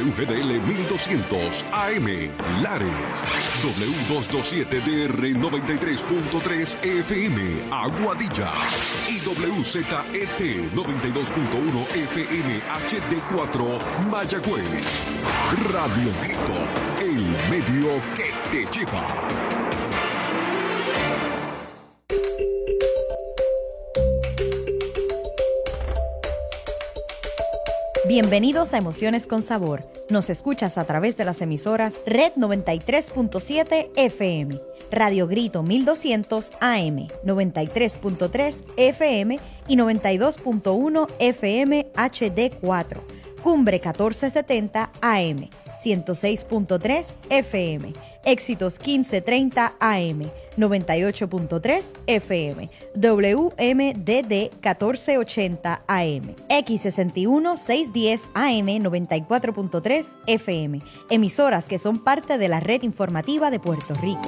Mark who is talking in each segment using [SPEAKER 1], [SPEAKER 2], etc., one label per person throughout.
[SPEAKER 1] WGDL 1200 AM Lares, W227DR 93.3 FM Aguadilla y WZET 92.1 FM HD4 Mayagüez. Radio Grito, el medio que te lleva.
[SPEAKER 2] Bienvenidos a Emociones con Sabor. Nos escuchas a través de las emisoras Red 93.7 FM, Radio Grito 1200 AM, 93.3 FM y 92.1 FM HD4, Cumbre 1470 AM, 106.3 FM, Éxitos 1530 AM, 98.3 FM, WMDD 1480 AM, X61 610 AM 94.3 FM, emisoras que son parte de la red informativa de Puerto Rico.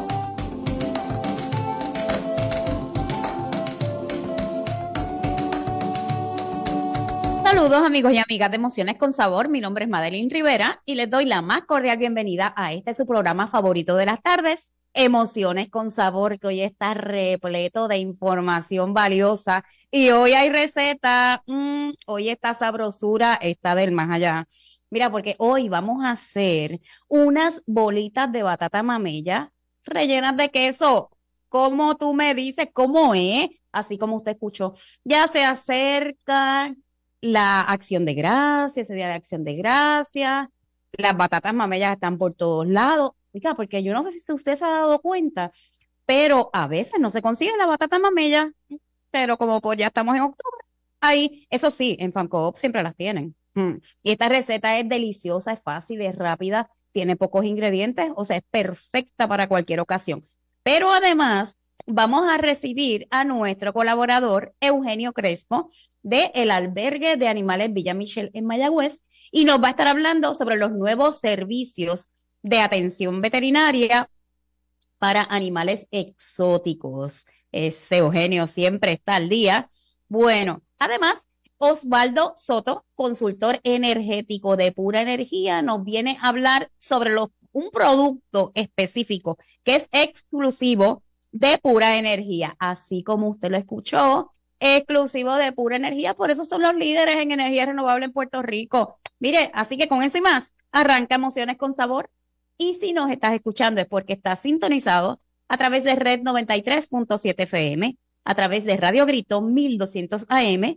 [SPEAKER 3] Saludos amigos y amigas de Emociones con Sabor, mi nombre es Madeline Rivera y les doy la más cordial bienvenida a su programa favorito de las tardes, Emociones con Sabor, que hoy está repleto de información valiosa y hoy hay receta, hoy esta sabrosura está del más allá. Mira, porque hoy vamos a hacer unas bolitas de batata mamella rellenas de queso. ¿Cómo tú me dices? ¿Cómo es? Así como usted escuchó. Ya se acerca la acción de gracias, ese día de acción de gracias, las batatas mamellas están por todos lados. Oiga, porque yo no sé si usted se ha dado cuenta, pero a veces no se consigue la batata mamella, pero como pues ya estamos en octubre, ahí, eso sí, en Famcoop siempre las tienen. Y esta receta es deliciosa, es fácil, es rápida, tiene pocos ingredientes, o sea, es perfecta para cualquier ocasión. Pero además, vamos a recibir a nuestro colaborador Eugenio Crespo de El Albergue de Animales Villa Michel en Mayagüez y nos va a estar hablando sobre los nuevos servicios de atención veterinaria para animales exóticos. Ese Eugenio siempre está al día. Bueno, además, Osvaldo Soto, consultor energético de Pura Energía, nos viene a hablar sobre un producto específico que es exclusivo de Pura Energía, así como usted lo escuchó, exclusivo de Pura Energía, por eso son los líderes en energía renovable en Puerto Rico. Mire, así que con eso y más, arranca Emociones con Sabor, y si nos estás escuchando es porque estás sintonizado a través de Red 93.7 FM, a través de Radio Grito 1200 AM,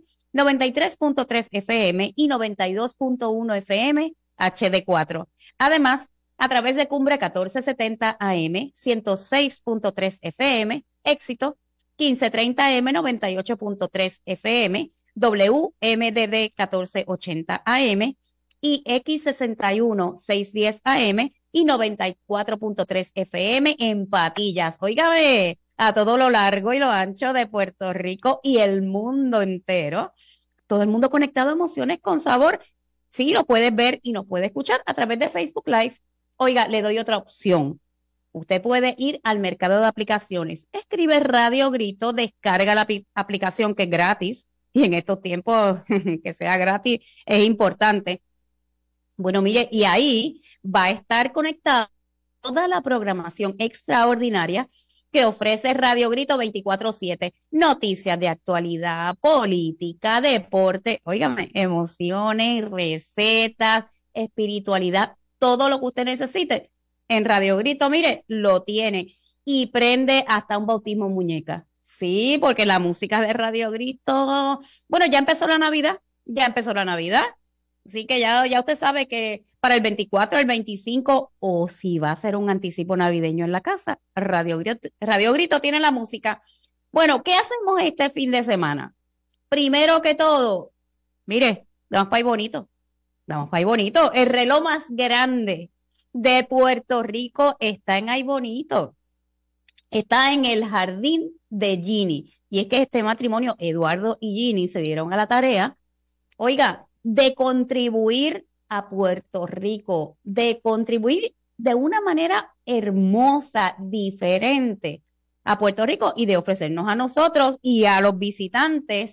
[SPEAKER 3] 93.3 FM y 92.1 FM HD4. Además, a través de Cumbre 1470 AM, 106.3 FM, Éxito 1530 AM, 98.3 FM, WMDD 1480 AM y X61 610 AM y 94.3 FM en Patillas. Óigame, a todo lo largo y lo ancho de Puerto Rico y el mundo entero. Todo el mundo conectado a Emociones con Sabor. Sí, lo puedes ver y nos puede escuchar a través de Facebook Live. Oiga, le doy otra opción. Usted puede ir al mercado de aplicaciones, escribe Radio Grito, descarga la aplicación que es gratis, y en estos tiempos que sea gratis es importante. Bueno, mire, y ahí va a estar conectada toda la programación extraordinaria que ofrece Radio Grito 24/7. Noticias de actualidad, política, deporte, óigame, emociones, recetas, espiritualidad, todo lo que usted necesite. En Radio Grito, mire, lo tiene y prende hasta un bautismo en muñeca. Sí, porque la música de Radio Grito, bueno, ya empezó la Navidad, Así que ya usted sabe que para el 24, el 25, o si va a ser un anticipo navideño en la casa, Radio Grito tiene la música. Bueno, ¿qué hacemos este fin de semana? Primero que todo, mire, vamos para ahí bonito. El reloj más grande de Puerto Rico está en Ay Bonito. Está en el jardín de Ginny. Y es que este matrimonio, Eduardo y Ginny, se dieron a la tarea, oiga, de contribuir a Puerto Rico, de contribuir de una manera hermosa, diferente a Puerto Rico y de ofrecernos a nosotros y a los visitantes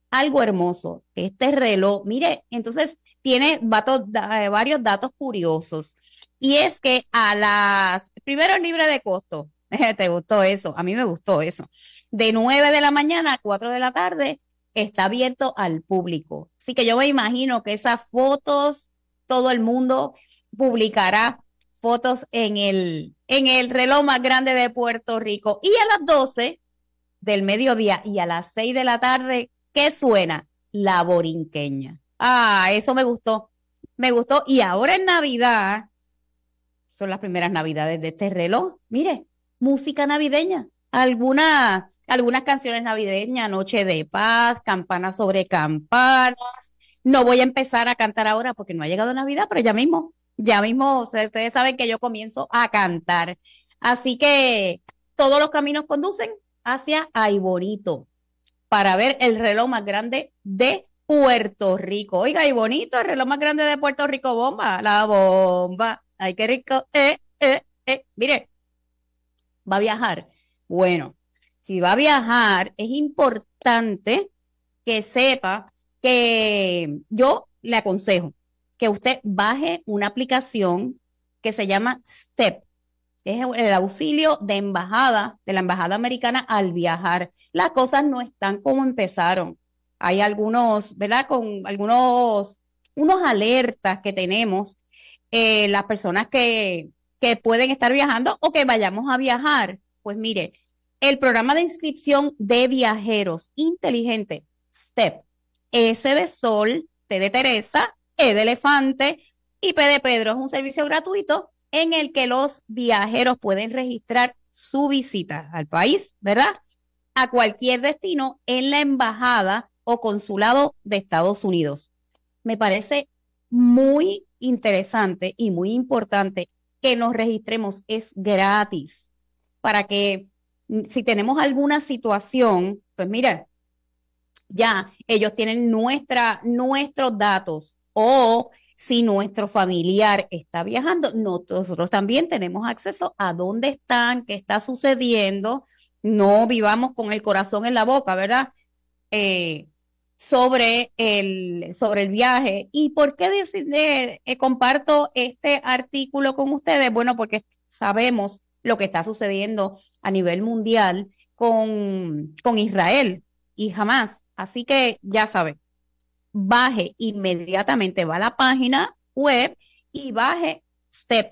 [SPEAKER 3] algo hermoso. Este reloj, mire, entonces tiene varios datos curiosos. Y es que primero es libre de costo. ¿Te gustó eso? A mí me gustó eso. De 9 de la mañana a 4 de la tarde está abierto al público. Así que yo me imagino que esas fotos, todo el mundo publicará fotos en el reloj más grande de Puerto Rico. Y a las 12 del mediodía y a las 6 de la tarde, ¿qué suena? La borinqueña. Ah, eso me gustó. Me gustó. Y ahora en Navidad, son las primeras Navidades de este reloj. Mire, música navideña. Algunas canciones navideñas, Noche de Paz, Campanas sobre Campanas. No voy a empezar a cantar ahora porque no ha llegado Navidad, pero ya mismo, ustedes saben que yo comienzo a cantar. Así que todos los caminos conducen hacia Ay Bonito para ver el reloj más grande de Puerto Rico. Oiga, y bonito, el reloj más grande de Puerto Rico, bomba, la bomba. Ay, qué rico. Mire, va a viajar. Bueno, si va a viajar, es importante que sepa que yo le aconsejo que usted baje una aplicación que se llama Step. Es el auxilio de la embajada americana al viajar. Las cosas no están como empezaron. Hay algunos, ¿verdad? Unos alertas que tenemos, las personas que pueden estar viajando o que vayamos a viajar. Pues mire, el programa de inscripción de viajeros inteligente, STEP, S de Sol, T de Teresa, E de Elefante y P de Pedro, es un servicio gratuito en el que los viajeros pueden registrar su visita al país, ¿verdad? A cualquier destino en la embajada o consulado de Estados Unidos. Me parece muy interesante y muy importante que nos registremos. Es gratis para que si tenemos alguna situación, pues mira, ya ellos tienen nuestros datos, o si nuestro familiar está viajando, nosotros también tenemos acceso a dónde están, qué está sucediendo. No vivamos con el corazón en la boca, ¿verdad? Sobre el viaje. ¿Y por qué comparto este artículo con ustedes? Bueno, porque sabemos lo que está sucediendo a nivel mundial con Israel y Hamás. Así que ya saben, baje inmediatamente, va a la página web y baje STEP,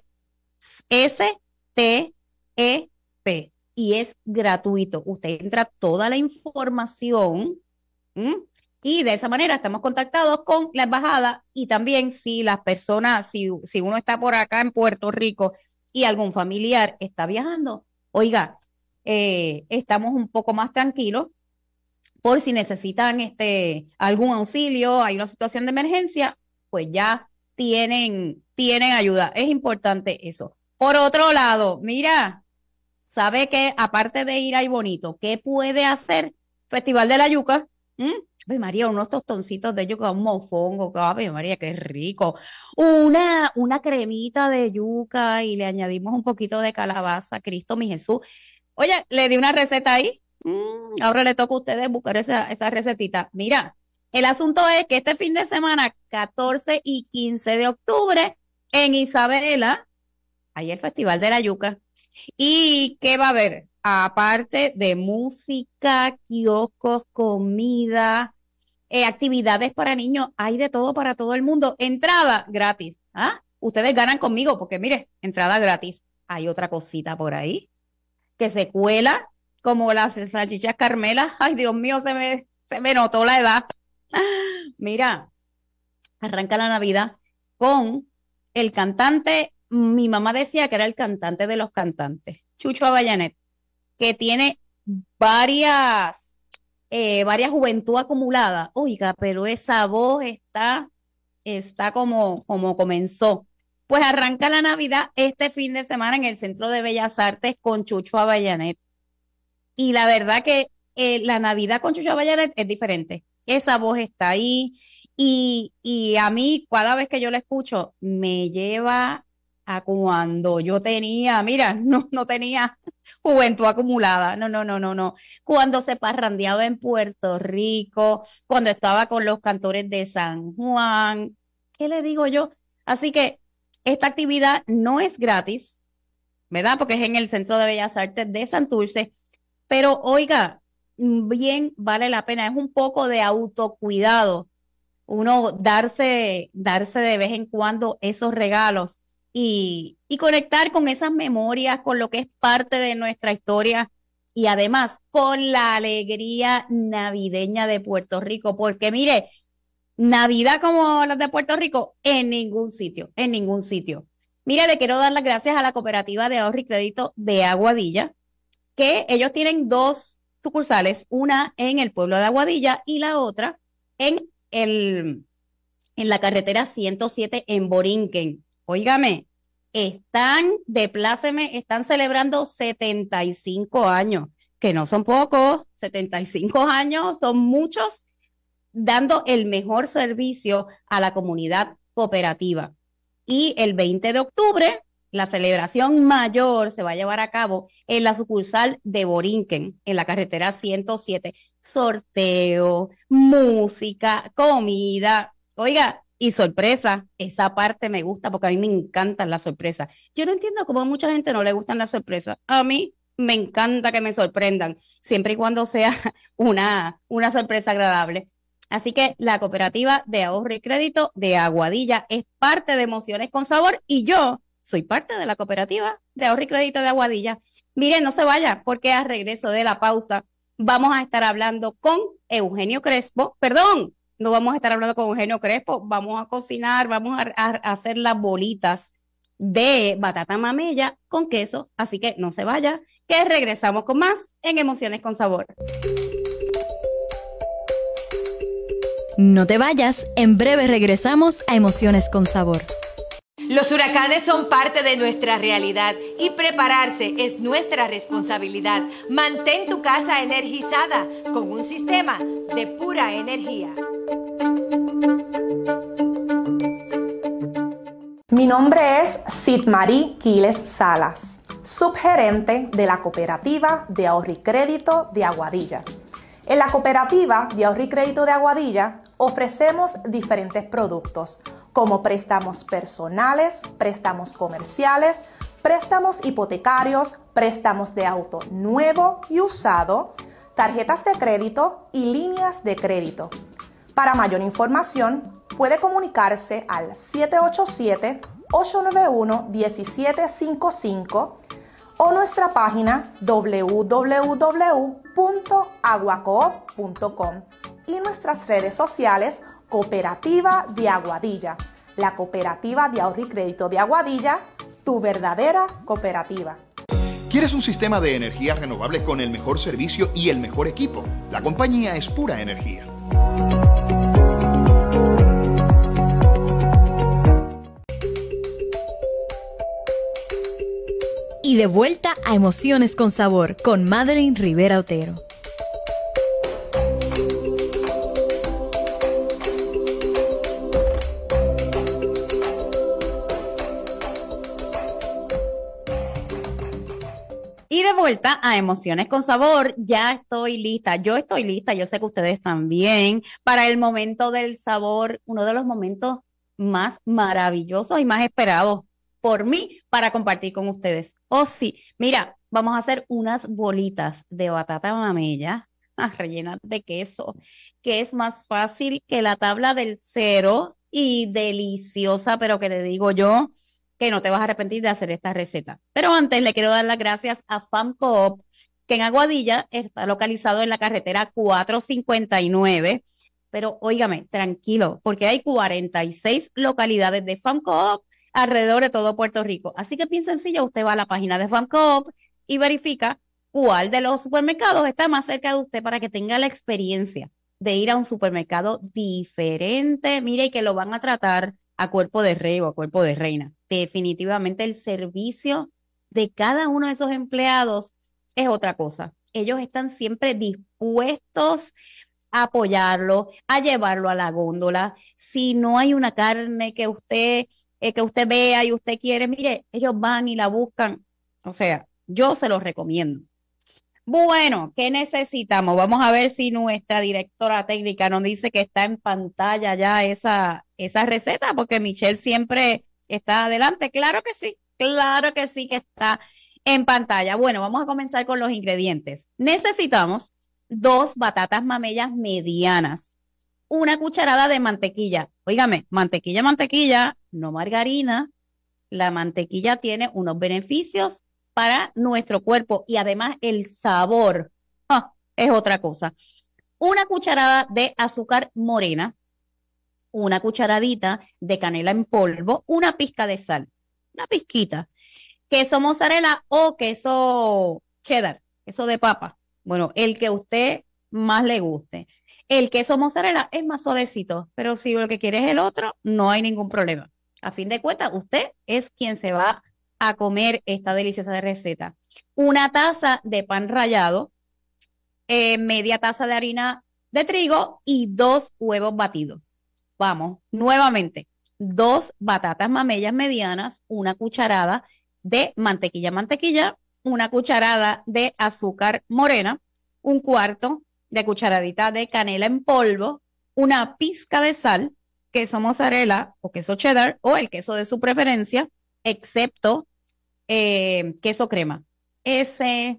[SPEAKER 3] S-T-E-P, y es gratuito. Usted entra toda la información, y de esa manera estamos contactados con la embajada. Y también si las personas, si uno está por acá en Puerto Rico y algún familiar está viajando, oiga, estamos un poco más tranquilos por si necesitan algún auxilio, hay una situación de emergencia, pues ya tienen ayuda. Es importante eso. Por otro lado, mira, ¿sabe qué? Aparte de ir ahí bonito, ¿qué puede hacer? Festival de la Yuca. Ave María, unos tostoncitos de yuca, un mofongo, ave María, qué rico. Una cremita de yuca y le añadimos un poquito de calabaza, Cristo mi Jesús. Oye, le di una receta ahí. Ahora le toca a ustedes buscar esa recetita. Mira, el asunto es que este fin de semana, 14 y 15 de octubre, en Isabela, hay el Festival de la Yuca. ¿Y qué va a haber? Aparte de música, kioscos, comida, actividades para niños, hay de todo para todo el mundo. Entrada gratis. Ustedes ganan conmigo porque, mire, entrada gratis. Hay otra cosita por ahí que se cuela como las salchichas Carmela. Ay, Dios mío, se me notó la edad. Mira, arranca la Navidad con el cantante, mi mamá decía que era el cantante de los cantantes, Chucho Avellaneda, que tiene varias juventud acumulada. Oiga, pero esa voz está como comenzó. Pues arranca la Navidad este fin de semana en el Centro de Bellas Artes con Chucho Avellaneda. Y la verdad que la Navidad con Chucho Avellaneda es diferente. Esa voz está ahí y a mí cada vez que yo la escucho me lleva a cuando yo tenía, mira, no tenía juventud acumulada, no. Cuando se parrandeaba en Puerto Rico, cuando estaba con los cantores de San Juan, ¿qué le digo yo? Así que esta actividad no es gratis, ¿verdad? Porque es en el Centro de Bellas Artes de Santurce, pero oiga, bien vale la pena, es un poco de autocuidado, uno darse de vez en cuando esos regalos y conectar con esas memorias, con lo que es parte de nuestra historia y además con la alegría navideña de Puerto Rico, porque mire, Navidad como las de Puerto Rico, en ningún sitio, en ningún sitio. Mire, le quiero dar las gracias a la Cooperativa de Ahorro y Crédito de Aguadilla, que ellos tienen dos sucursales, una en el pueblo de Aguadilla y la otra en en la carretera 107 en Borinquen. Óigame, están celebrando 75 años, que no son pocos, 75 años son muchos, dando el mejor servicio a la comunidad cooperativa. Y el 20 de octubre, la celebración mayor se va a llevar a cabo en la sucursal de Borinquen, en la carretera 107. Sorteo, música, comida. Oiga, y sorpresa, esa parte me gusta porque a mí me encantan las sorpresas. Yo no entiendo cómo a mucha gente no le gustan las sorpresas. A mí me encanta que me sorprendan, siempre y cuando sea una sorpresa agradable. Así que la Cooperativa de Ahorro y Crédito de Aguadilla es parte de Emociones con Sabor y yo soy parte de la Cooperativa de Ahorro y Crédito de Aguadilla. Miren, no se vaya porque a regreso de la pausa vamos a estar hablando con Eugenio Crespo, perdón, no vamos a estar hablando con Eugenio Crespo, vamos a cocinar, vamos a hacer las bolitas de batata mamella con queso, así que no se vaya, que regresamos con más en Emociones con Sabor.
[SPEAKER 2] No te vayas, en breve regresamos a Emociones con Sabor.
[SPEAKER 4] Los huracanes son parte de nuestra realidad y prepararse es nuestra responsabilidad. Mantén tu casa energizada con un sistema de pura energía.
[SPEAKER 5] Mi nombre es Sidmarí Quiles Salas, subgerente de la Cooperativa de Ahorro y Crédito de Aguadilla. En la Cooperativa de Ahorro y Crédito de Aguadilla ofrecemos diferentes productos como préstamos personales, préstamos comerciales, préstamos hipotecarios, préstamos de auto nuevo y usado, tarjetas de crédito y líneas de crédito. Para mayor información, puede comunicarse al 787-891-1755 o nuestra página www.aguacoop.com y nuestras redes sociales Cooperativa de Aguadilla, la Cooperativa de Ahorro y Crédito de Aguadilla, tu verdadera cooperativa.
[SPEAKER 6] ¿Quieres un sistema de energía renovable con el mejor servicio y el mejor equipo? La compañía es Pura Energía.
[SPEAKER 2] Y de vuelta a Emociones con Sabor con Madeline Rivera Otero.
[SPEAKER 3] Y de vuelta a Emociones con Sabor, ya estoy lista, yo sé que ustedes también, para el momento del sabor, uno de los momentos más maravillosos y más esperados por mí para compartir con ustedes. Oh sí, mira, vamos a hacer unas bolitas de batata mamella rellenas de queso, que es más fácil que la tabla del cero y deliciosa, pero que te digo yo, que no te vas a arrepentir de hacer esta receta. Pero antes le quiero dar las gracias a FAMCOOP, que en Aguadilla está localizado en la carretera 459. Pero óigame, tranquilo, porque hay 46 localidades de FAMCOOP alrededor de todo Puerto Rico. Así que bien sencillo, usted va a la página de FAMCOOP y verifica cuál de los supermercados está más cerca de usted para que tenga la experiencia de ir a un supermercado diferente. Mire, y que lo van a tratar a cuerpo de rey o a cuerpo de reina. Definitivamente el servicio de cada uno de esos empleados es otra cosa. Ellos están siempre dispuestos a apoyarlo, a llevarlo a la góndola. Si no hay una carne que usted que usted vea y usted quiere, mire, ellos van y la buscan. O sea, yo se los recomiendo. Bueno, ¿qué necesitamos? Vamos a ver si nuestra directora técnica nos dice que está en pantalla ya esa receta, porque Michelle siempre está adelante. Claro que sí que está en pantalla. Bueno, vamos a comenzar con los ingredientes. Necesitamos 2 batatas mamellas medianas, 1 cucharada de mantequilla. Óigame, mantequilla, no margarina. La mantequilla tiene unos beneficios para nuestro cuerpo y además el sabor es otra cosa. 1 cucharada de azúcar morena, 1 cucharadita de canela en polvo, 1 pizca de sal, una pizquita. Queso mozzarella o queso cheddar, queso de papa. Bueno, el que a usted más le guste. El queso mozzarella es más suavecito, pero si lo que quiere es el otro, no hay ningún problema. A fin de cuentas, usted es quien se va a comer esta deliciosa receta. 1 taza de pan rallado, media taza de harina de trigo y 2 huevos batidos. Vamos, nuevamente, 2 batatas mamellas medianas, 1 cucharada de mantequilla, 1 cucharada de azúcar morena, 1/4 de cucharadita de canela en polvo, 1 pizca de sal, queso mozzarella o queso cheddar o el queso de su preferencia, excepto queso crema. Ese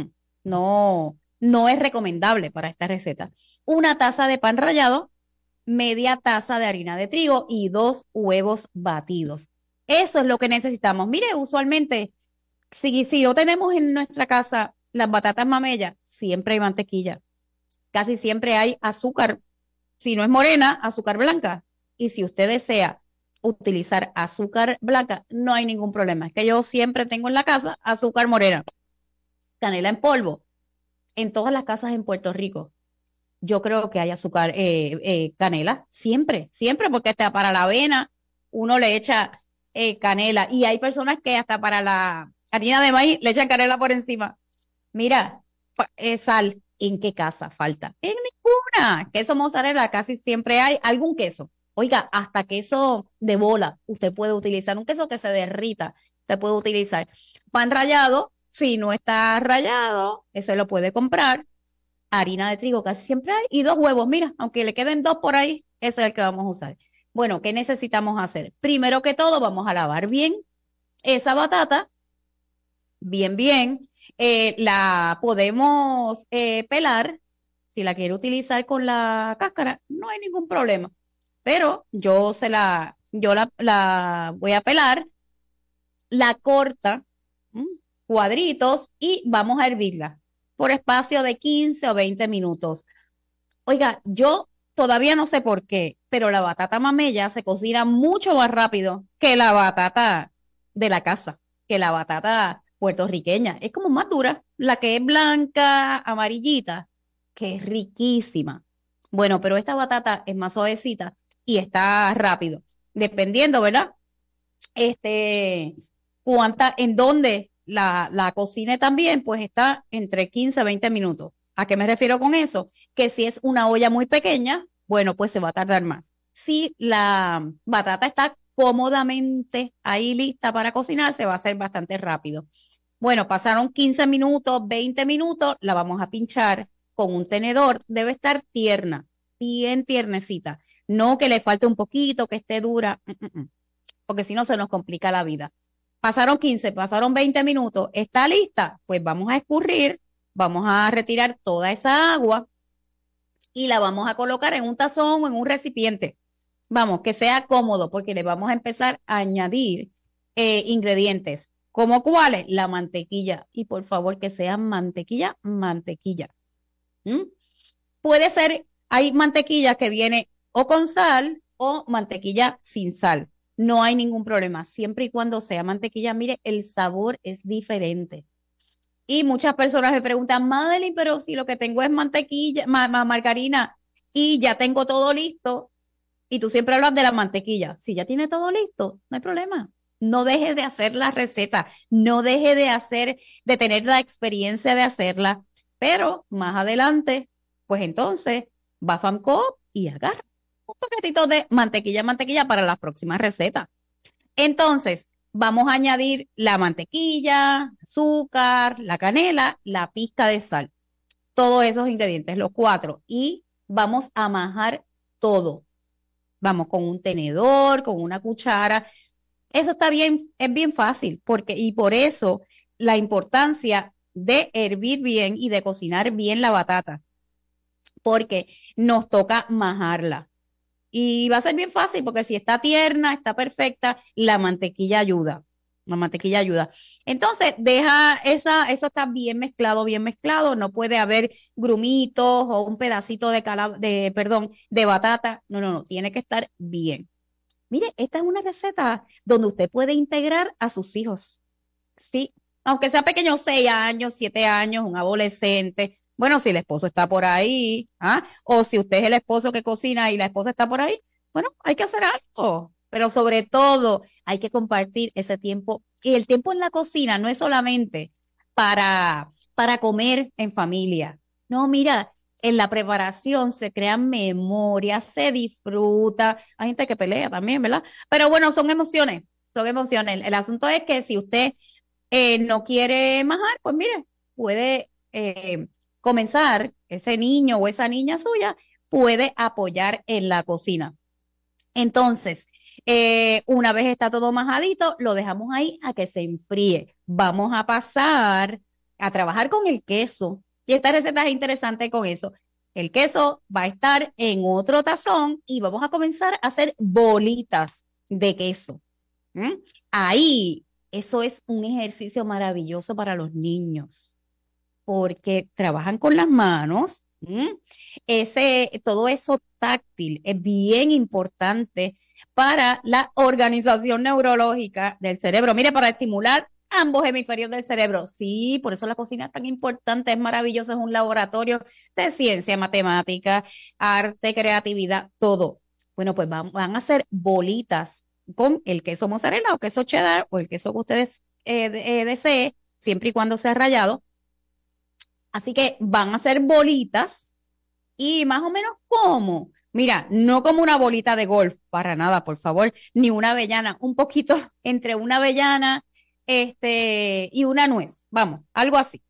[SPEAKER 3] no es recomendable para esta receta. 1 taza de pan rallado, media taza de harina de trigo y 2 huevos batidos. Eso es lo que necesitamos. Mire, usualmente, si no tenemos en nuestra casa las batatas mamellas, siempre hay mantequilla. Casi siempre hay azúcar. Si no es morena, azúcar blanca. Y si usted desea utilizar azúcar blanca, no hay ningún problema. Es que yo siempre tengo en la casa azúcar morena, canela en polvo. En todas las casas en Puerto Rico, yo creo que hay azúcar, canela, siempre, porque hasta para la avena uno le echa canela. Y hay personas que hasta para la harina de maíz le echan canela por encima. Mira, sal, ¿en qué casa falta? En ninguna. Queso mozzarella, casi siempre hay algún queso. Oiga, hasta queso de bola usted puede utilizar, un queso que se derrita, usted puede utilizar. Pan rallado, si no está rallado, ese lo puede comprar. Harina de trigo casi siempre hay y 2 huevos. Mira, aunque le queden 2 por ahí, ese es el que vamos a usar. Bueno, ¿qué necesitamos hacer? Primero que todo, vamos a lavar bien esa batata, bien. La podemos pelar. Si la quiere utilizar con la cáscara, no hay ningún problema. Pero yo la voy a pelar, la corta, cuadritos y vamos a hervirla por espacio de 15 o 20 minutos. Oiga, yo todavía no sé por qué, pero la batata mamella se cocina mucho más rápido que la batata de la casa, que la batata puertorriqueña. Es como más dura, la que es blanca, amarillita, que es riquísima. Bueno, pero esta batata es más suavecita y está rápido, dependiendo, ¿verdad? En dónde la cocine también, pues está entre 15 a 20 minutos. ¿A qué me refiero con eso? Que si es una olla muy pequeña, bueno, pues se va a tardar más. Si la batata está cómodamente ahí lista para cocinar, se va a hacer bastante rápido. Bueno, pasaron 15 minutos, 20 minutos, la vamos a pinchar con un tenedor. Debe estar tierna, bien tiernecita. No que le falte un poquito, que esté dura, porque si no se nos complica la vida. Pasaron 15, pasaron 20 minutos, ¿está lista? Pues vamos a escurrir, vamos a retirar toda esa agua y la vamos a colocar en un tazón o en un recipiente. Vamos, que sea cómodo, porque le vamos a empezar a añadir ingredientes. ¿Cómo cuáles? La mantequilla. Y por favor, que sea mantequilla. Puede ser, hay mantequilla que viene o con sal o mantequilla sin sal. No hay ningún problema, siempre y cuando sea mantequilla. Mire, el sabor es diferente. Y muchas personas me preguntan, Madeline, pero si lo que tengo es mantequilla, margarina, y ya tengo todo listo, y tú siempre hablas de la mantequilla. Si ya tiene todo listo, no hay problema. No deje de hacer la receta, no deje de tener la experiencia de hacerla, pero más adelante, pues entonces va a FAMCOOP y agarra un paquetito de mantequilla para las próximas recetas. Entonces, vamos a añadir la mantequilla, azúcar, la canela, la pizca de sal. Todos esos ingredientes, los 4. Y vamos a majar todo. Vamos con un tenedor, con una cuchara. Eso está bien, es bien fácil, y por eso la importancia de hervir bien y de cocinar bien la batata, porque nos toca majarla. Y va a ser bien fácil, porque si está tierna, está perfecta, la mantequilla ayuda. La mantequilla ayuda. Entonces, eso está bien mezclado. No puede haber grumitos o un pedacito de batata. No, tiene que estar bien. Mire, esta es una receta donde usted puede integrar a sus hijos. Sí, aunque sea pequeño, 6 años, 7 años, un adolescente. Bueno, si el esposo está por ahí, o si usted es el esposo que cocina y la esposa está por ahí, bueno, hay que hacer algo. Pero sobre todo, hay que compartir ese tiempo. Y el tiempo en la cocina no es solamente para comer en familia. No, mira, en la preparación se crean memorias, se disfruta. Hay gente que pelea también, ¿verdad? Pero bueno, son emociones, son emociones. El asunto es que si usted no quiere majar, pues mire, puede comenzar, ese niño o esa niña suya puede apoyar en la cocina. Entonces, una vez está todo majadito, lo dejamos ahí a que se enfríe. Vamos a pasar a trabajar con el queso. Y esta receta es interesante con eso. El queso va a estar en otro tazón y vamos a comenzar a hacer bolitas de queso. Ahí, eso es un ejercicio maravilloso para los niños, porque trabajan con las manos. Todo eso táctil es bien importante para la organización neurológica del cerebro. Mire, para estimular ambos hemisferios del cerebro. Sí, por eso la cocina es tan importante, es maravilloso, es un laboratorio de ciencia, matemática, arte, creatividad, todo. Bueno, pues van a hacer bolitas con el queso mozzarella o queso cheddar o el queso que ustedes deseen, siempre y cuando sea rallado. Así que van a hacer bolitas y más o menos como, mira, no como una bolita de golf, para nada, por favor, ni una avellana, un poquito entre una avellana y una nuez, vamos, algo así.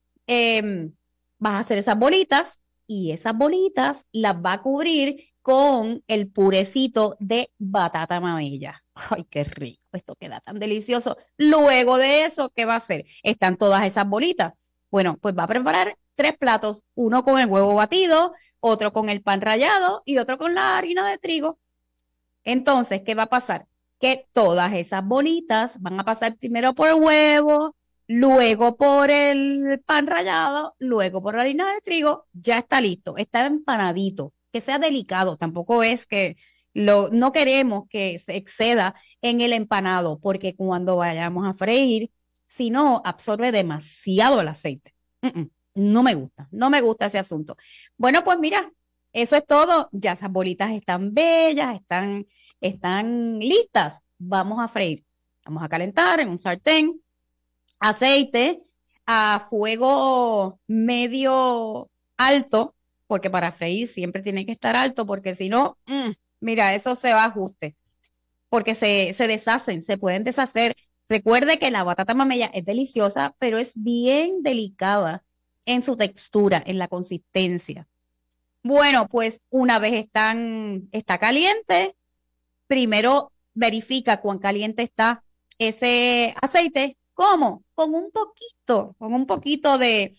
[SPEAKER 3] Vas a hacer esas bolitas y esas bolitas las va a cubrir con el purecito de batata mamella. Ay, qué rico, esto queda tan delicioso. Luego de eso, ¿qué va a hacer? Están todas esas bolitas. Bueno, pues va a preparar 3 platos, uno con el huevo batido, otro con el pan rallado y otro con la harina de trigo. Entonces, ¿qué va a pasar? Que todas esas bolitas van a pasar primero por el huevo, luego por el pan rallado, luego por la harina de trigo. Ya está listo, está empanadito, que sea delicado. Tampoco es que no queremos que se exceda en el empanado, porque cuando vayamos a freír, si no, absorbe demasiado el aceite. No me gusta ese asunto. Bueno, pues mira, eso es todo. Ya esas bolitas están bellas, están listas. Vamos a freír. Vamos a calentar en un sartén aceite a fuego medio alto, porque para freír siempre tiene que estar alto, porque si no, mira, eso se va a ajuste, porque se deshacen, se pueden deshacer. Recuerde que la batata mamella es deliciosa, pero es bien delicada en su textura, en la consistencia. Bueno, pues una vez está caliente, primero verifica cuán caliente está ese aceite. ¿Cómo? Con un poquito de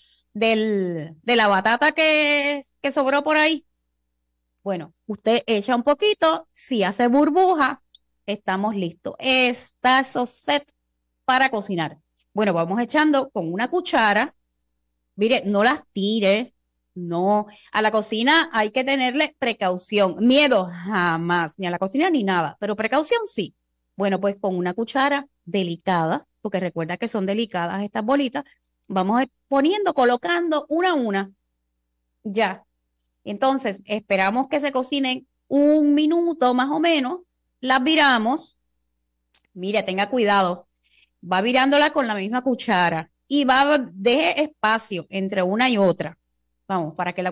[SPEAKER 3] la batata que sobró por ahí. Bueno, usted echa un poquito, si hace burbuja, estamos listos. Está eso set para cocinar. Bueno, vamos echando con una cuchara. Mire, no las tire. No, a la cocina hay que tenerle precaución. Miedo jamás, ni a la cocina ni nada, pero precaución sí. Bueno, pues con una cuchara delicada, porque recuerda que son delicadas estas bolitas, vamos colocando una a una. Ya. Entonces, esperamos que se cocinen 1 minuto más o menos, las viramos. Mire, tenga cuidado. Va virándola con la misma cuchara y deje espacio entre una y otra. Vamos, para que la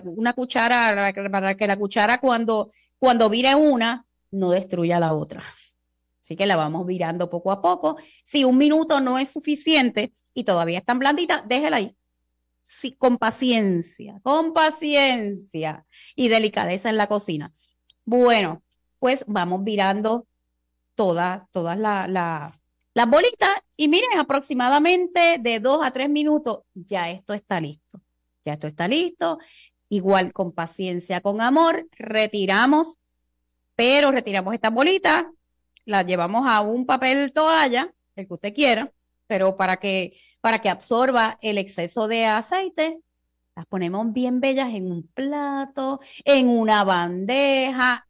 [SPEAKER 3] cuchara cuando vire una, no destruya la otra. Así que la vamos virando poco a poco. Si 1 minuto no es suficiente y todavía están blanditas, déjela ahí. Sí, con paciencia y delicadeza en la cocina. Bueno, pues vamos virando todas las bolitas y miren, aproximadamente de 2 a 3 minutos, ya esto está listo. Ya esto está listo. Igual con paciencia, con amor, retiramos estas bolitas, las llevamos a un papel toalla, el que usted quiera, pero para que absorba el exceso de aceite, las ponemos bien bellas en un plato, en una bandeja,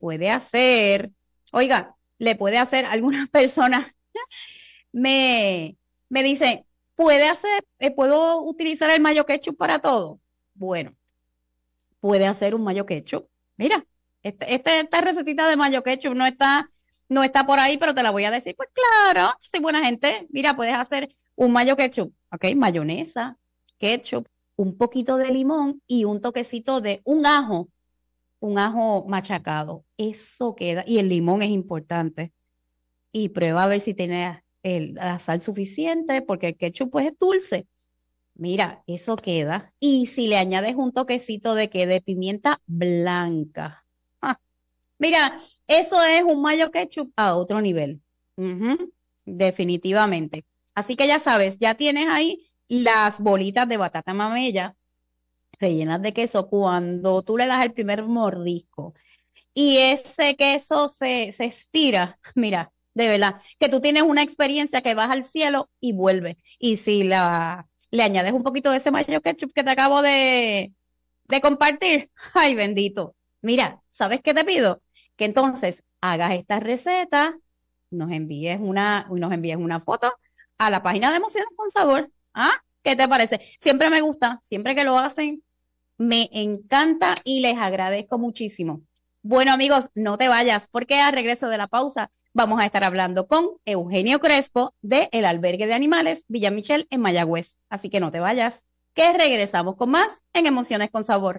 [SPEAKER 3] algunas personas me dicen, ¿puedo utilizar el mayo ketchup para todo? Bueno, puede hacer un mayo ketchup. Mira, esta recetita de mayo ketchup no está por ahí, pero te la voy a decir. Pues claro, soy buena gente. Mira, puedes hacer un mayo ketchup, ¿ok? Mayonesa, ketchup, un poquito de limón y un toquecito de un ajo machacado. Eso queda, y el limón es importante. Y prueba a ver si tienes la sal suficiente, porque el ketchup pues es dulce. Mira, eso queda. Y si le añades un toquecito de pimienta blanca. Mira, eso es un mayo ketchup a otro nivel. Definitivamente. Así que ya sabes, ya tienes ahí las bolitas de batata mamella rellenas de queso. Cuando tú le das el primer mordisco y ese queso se estira, mira, de verdad, que tú tienes una experiencia que vas al cielo y vuelve. Y si le añades un poquito de ese mayo ketchup que te acabo de compartir, ¡ay, bendito! Mira, ¿sabes qué te pido? Que entonces hagas esta receta, nos envíes una foto a la página de Emociones con Sabor. ¿Ah? ¿Qué te parece? Siempre me gusta, siempre que lo hacen, me encanta y les agradezco muchísimo. Bueno, amigos, no te vayas, porque al regreso de la pausa vamos a estar hablando con Eugenio Crespo de El Albergue de Animales Villa Michel en Mayagüez. Así que no te vayas, que regresamos con más en Emociones con Sabor.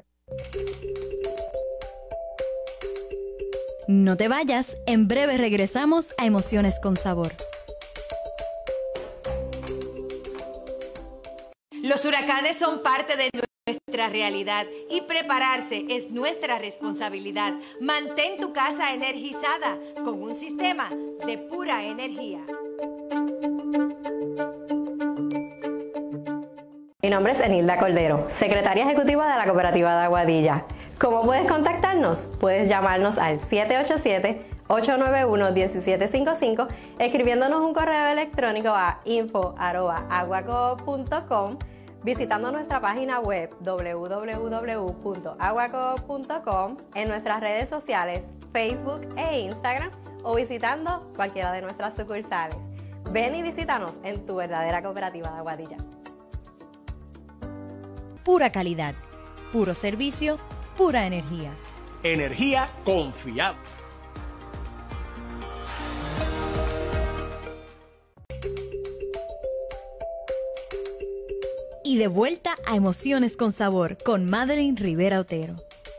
[SPEAKER 2] No te vayas, en breve regresamos a Emociones con Sabor.
[SPEAKER 4] Los huracanes son parte de nuestra realidad y prepararse es nuestra responsabilidad. Mantén tu casa energizada con un sistema de pura energía.
[SPEAKER 7] Mi nombre es Enilda Cordero, secretaria ejecutiva de la Cooperativa de Aguadilla. ¿Cómo puedes contactarnos? Puedes llamarnos al 787-891-1755, escribiéndonos un correo electrónico a info@aguacoop.com, visitando nuestra página web www.aguacoop.com, en nuestras redes sociales Facebook e Instagram, o visitando cualquiera de nuestras sucursales. Ven y visítanos en tu verdadera Cooperativa de Aguadilla.
[SPEAKER 2] Pura calidad, puro servicio, pura energía.
[SPEAKER 8] Energía confiable.
[SPEAKER 2] Y de vuelta a Emociones con Sabor con Madeline Rivera Otero.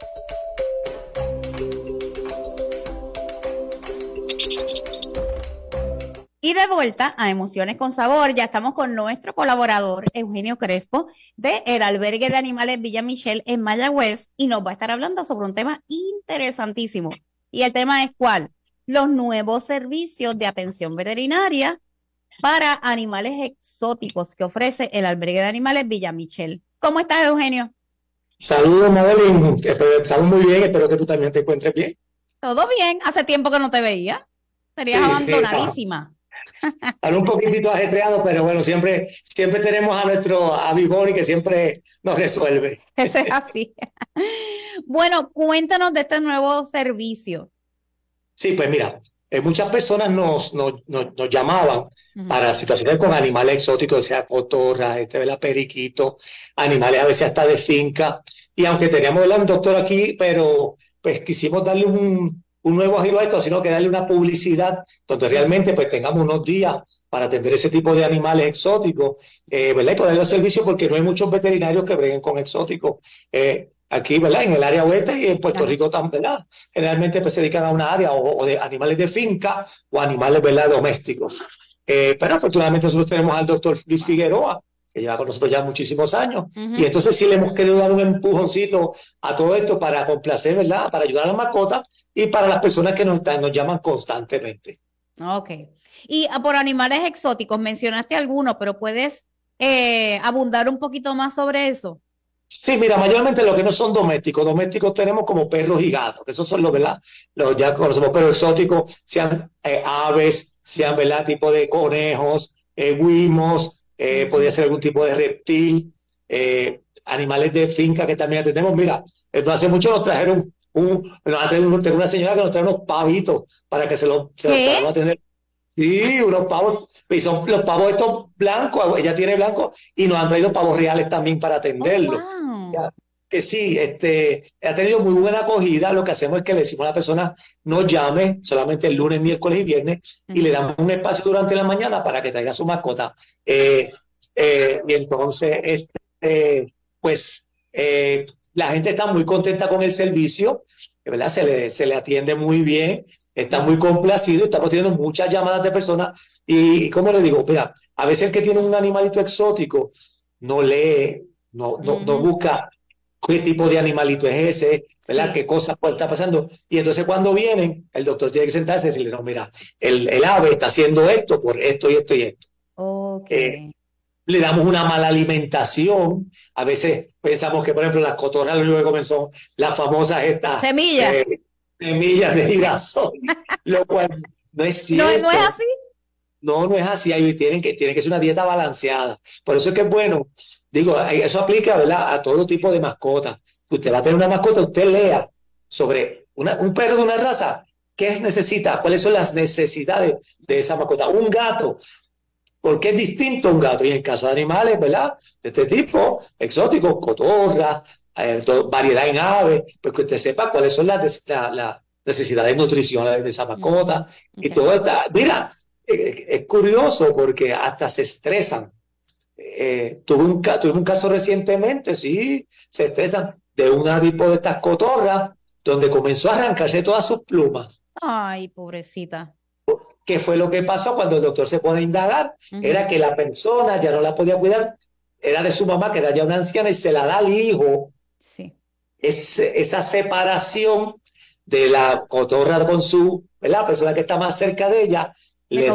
[SPEAKER 3] Y de vuelta a Emociones con Sabor, ya estamos con nuestro colaborador Eugenio Crespo de El Albergue de Animales Villa Michel en Mayagüez, y nos va a estar hablando sobre un tema interesantísimo. Y el tema es ¿cuál? Los nuevos servicios de atención veterinaria para animales exóticos que ofrece El Albergue de Animales Villa Michel. ¿Cómo estás, Eugenio?
[SPEAKER 9] Saludos, Madeline. Estamos muy bien, espero que tú también te encuentres bien.
[SPEAKER 3] Todo bien, hace tiempo que no te veía. Serías abandonadísima.
[SPEAKER 9] Un poquitito ajetreado, pero bueno, siempre tenemos a nuestro Boni que siempre nos resuelve.
[SPEAKER 3] Eso es así. Bueno, cuéntanos de este nuevo servicio.
[SPEAKER 9] Sí, pues mira, muchas personas nos llamaban para situaciones con animales exóticos, sea cotorras, periquitos, animales a veces hasta de finca. Y aunque teníamos un doctor aquí, pero pues quisimos darle un nuevo giro a esto, sino que darle una publicidad donde realmente pues tengamos unos días para atender ese tipo de animales exóticos, ¿verdad? Y poder dar servicio, porque no hay muchos veterinarios que breguen con exóticos. aquí, ¿verdad? En el área oeste y en Puerto Rico también, ¿verdad? Generalmente pues, se dedican a una área o de animales de finca o animales, ¿verdad? Domésticos. Pero afortunadamente nosotros tenemos al doctor Luis Figueroa, que lleva con nosotros ya muchísimos años, y entonces sí le hemos querido dar un empujoncito a todo esto para complacer, ¿verdad? Para ayudar a las mascotas y para las personas que nos llaman constantemente.
[SPEAKER 3] Ok. Y por animales exóticos, mencionaste algunos, pero ¿puedes abundar un poquito más sobre eso?
[SPEAKER 9] Sí, mira, mayormente lo que no son domésticos. Domésticos tenemos como perros y gatos, que esos son los, ¿verdad? Los ya conocemos, pero exóticos, sean aves, sean, ¿verdad? Tipo de conejos, guimos, podría ser algún tipo de reptil, animales de finca que también atendemos. Mira, no hace mucho nos trajeron tengo una señora que nos trae unos pavitos para que se los podamos atender. Sí, unos pavos, y son los pavos estos blancos, ella tiene blancos y nos han traído pavos reales también para atenderlos.
[SPEAKER 3] Oh, wow.
[SPEAKER 9] Que sí, ha tenido muy buena acogida. Lo que hacemos es que le decimos a la persona no llame solamente el lunes, miércoles y viernes y le damos un espacio durante la mañana para que traiga su mascota. Y entonces, la gente está muy contenta con el servicio, ¿verdad? Se le atiende muy bien. Está muy complacido, estamos teniendo muchas llamadas de personas y como le digo, mira, a veces el que tiene un animalito exótico no lee, no busca qué tipo de animalito es ese, ¿verdad?
[SPEAKER 3] Sí.
[SPEAKER 9] Qué cosas puede estar pasando. Y entonces cuando vienen, el doctor tiene que sentarse y decirle, no, mira, el ave está haciendo esto por esto y esto y esto.
[SPEAKER 3] Okay.
[SPEAKER 9] Le damos una mala alimentación. A veces pensamos que, por ejemplo, las cotorras lo único que comen son las famosas estas
[SPEAKER 3] Semillas.
[SPEAKER 9] Semillas de girasol, lo cual no es cierto.
[SPEAKER 3] ¿No es así?
[SPEAKER 9] No es así. Ahí tiene que ser una dieta balanceada. Por eso es que es bueno, digo, eso aplica, ¿verdad? A todo tipo de mascotas. Usted va a tener una mascota, usted lea sobre un perro de una raza, ¿qué necesita? ¿Cuáles son las necesidades de esa mascota? Un gato, ¿por qué es distinto a un gato? Y en caso de animales, ¿verdad? De este tipo, exóticos, cotorras, variedad en aves, pues que usted sepa cuáles son las necesidades nutricionales de esa mascota. Y todo está. Mira, es curioso porque hasta se estresan. Tuve un caso recientemente, sí, se estresan de una tipo de estas cotorras donde comenzó a arrancarse todas sus plumas.
[SPEAKER 3] Ay, pobrecita.
[SPEAKER 9] ¿Qué fue lo que pasó cuando el doctor se pone a indagar? Era que la persona ya no la podía cuidar, era de su mamá, que era ya una anciana, y se la da al hijo.
[SPEAKER 3] Sí.
[SPEAKER 9] Esa separación de la cotorra con la persona que está más cerca de ella, le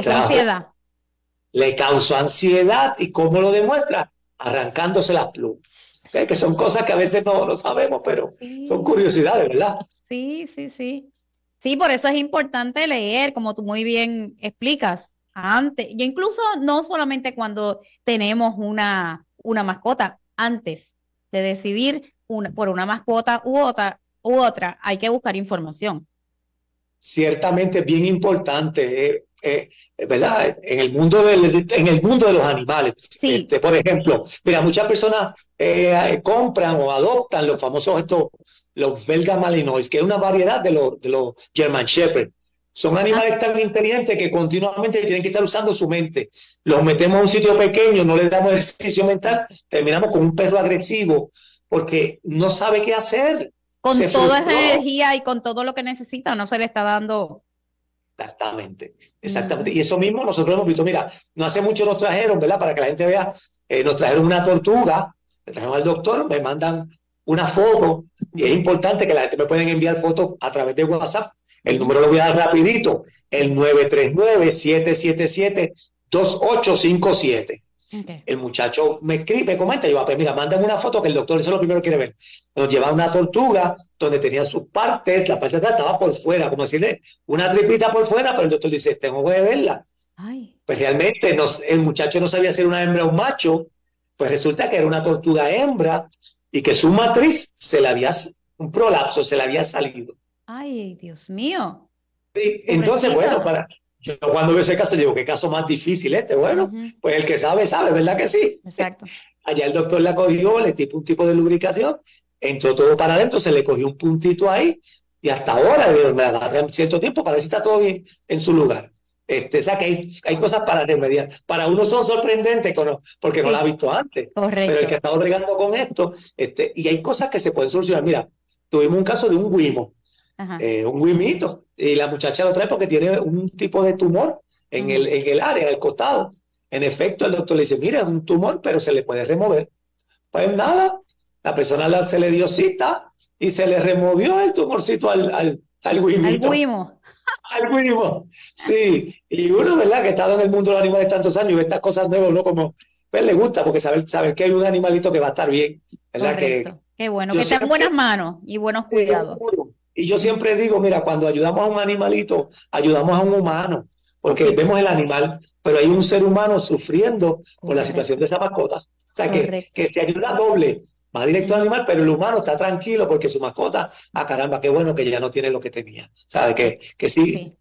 [SPEAKER 9] causó ansiedad. ¿Y cómo lo demuestra? Arrancándose las plumas. ¿Okay? Que son cosas que a veces no sabemos, pero son curiosidades, ¿verdad?
[SPEAKER 3] Sí. Sí, por eso es importante leer, como tú muy bien explicas, antes. Yo incluso no solamente cuando tenemos una mascota, antes de decidir por una mascota u otra, hay que buscar información.
[SPEAKER 9] Ciertamente es bien importante, ¿verdad? En el mundo de los animales.
[SPEAKER 3] Sí.
[SPEAKER 9] Por ejemplo, mira, muchas personas compran o adoptan los famosos los belga malinois, que es una variedad de los German Shepherd. Son animales tan inteligentes que continuamente tienen que estar usando su mente. Los metemos a un sitio pequeño, no les damos ejercicio mental, terminamos con un perro agresivo porque no sabe qué hacer.
[SPEAKER 3] Con toda esa energía y con todo lo que necesita, no se le está dando.
[SPEAKER 9] Exactamente. Y eso mismo nosotros hemos visto. Mira, no hace mucho nos trajeron, ¿verdad? Para que la gente vea, nos trajeron una tortuga, le trajeron al doctor, me mandan una foto, y es importante que la gente me pueden enviar fotos a través de WhatsApp. El número lo voy a dar rapidito, el 939-777-2857. Okay. El muchacho me escribe, comenta, yo, pues mira, mándame una foto que el doctor eso es lo primero que quiere ver. Nos lleva una tortuga donde tenía sus partes, la parte de atrás estaba por fuera, como decirle, una tripita por fuera, pero el doctor dice, tengo que verla.
[SPEAKER 3] Ay.
[SPEAKER 9] Pues realmente el muchacho no sabía si era una hembra o un macho, pues resulta que era una tortuga hembra y que su matriz un prolapso se le había salido.
[SPEAKER 3] Ay, Dios mío.
[SPEAKER 9] Sí, entonces, bueno, yo cuando veo ese caso digo, ¿qué caso más difícil este? Bueno, pues el que sabe, ¿verdad que sí?
[SPEAKER 3] Exacto.
[SPEAKER 9] Allá el doctor la cogió, le tiró un tipo de lubricación, entró todo para adentro, se le cogió un puntito ahí y hasta ahora, me agarra cierto tiempo para ver si está todo bien en su lugar. O sea que hay cosas para remediar. Para uno son sorprendentes porque no las ha visto antes.
[SPEAKER 3] Correcto.
[SPEAKER 9] Pero el que ha estado bregando con esto, y hay cosas que se pueden solucionar. Mira, tuvimos un caso de un guimo, un guimito, y la muchacha lo trae porque tiene un tipo de tumor en el área, en el costado. En efecto, el doctor le dice, mira, es un tumor, pero se le puede remover. Pues nada, la persona se le dio cita y se le removió el tumorcito al guimito.
[SPEAKER 3] Al guimo.
[SPEAKER 9] Al guimo, sí. Y uno, ¿verdad?, que ha estado en el mundo de los animales tantos años y ve estas cosas nuevas, ¿no? Como, pues le gusta, porque saber que hay un animalito que va a estar bien, ¿verdad?
[SPEAKER 3] Correcto. Qué bueno, que está en buenas manos y buenos cuidados.
[SPEAKER 9] Y yo siempre digo, mira, cuando ayudamos a un animalito, ayudamos a un humano, porque vemos el animal, pero hay un ser humano sufriendo por la situación de esa mascota. O sea, que se ayuda doble. Va directo al animal, pero el humano está tranquilo porque su mascota, caramba, qué bueno que ya no tiene lo que tenía. ¿Sabe? Que sí.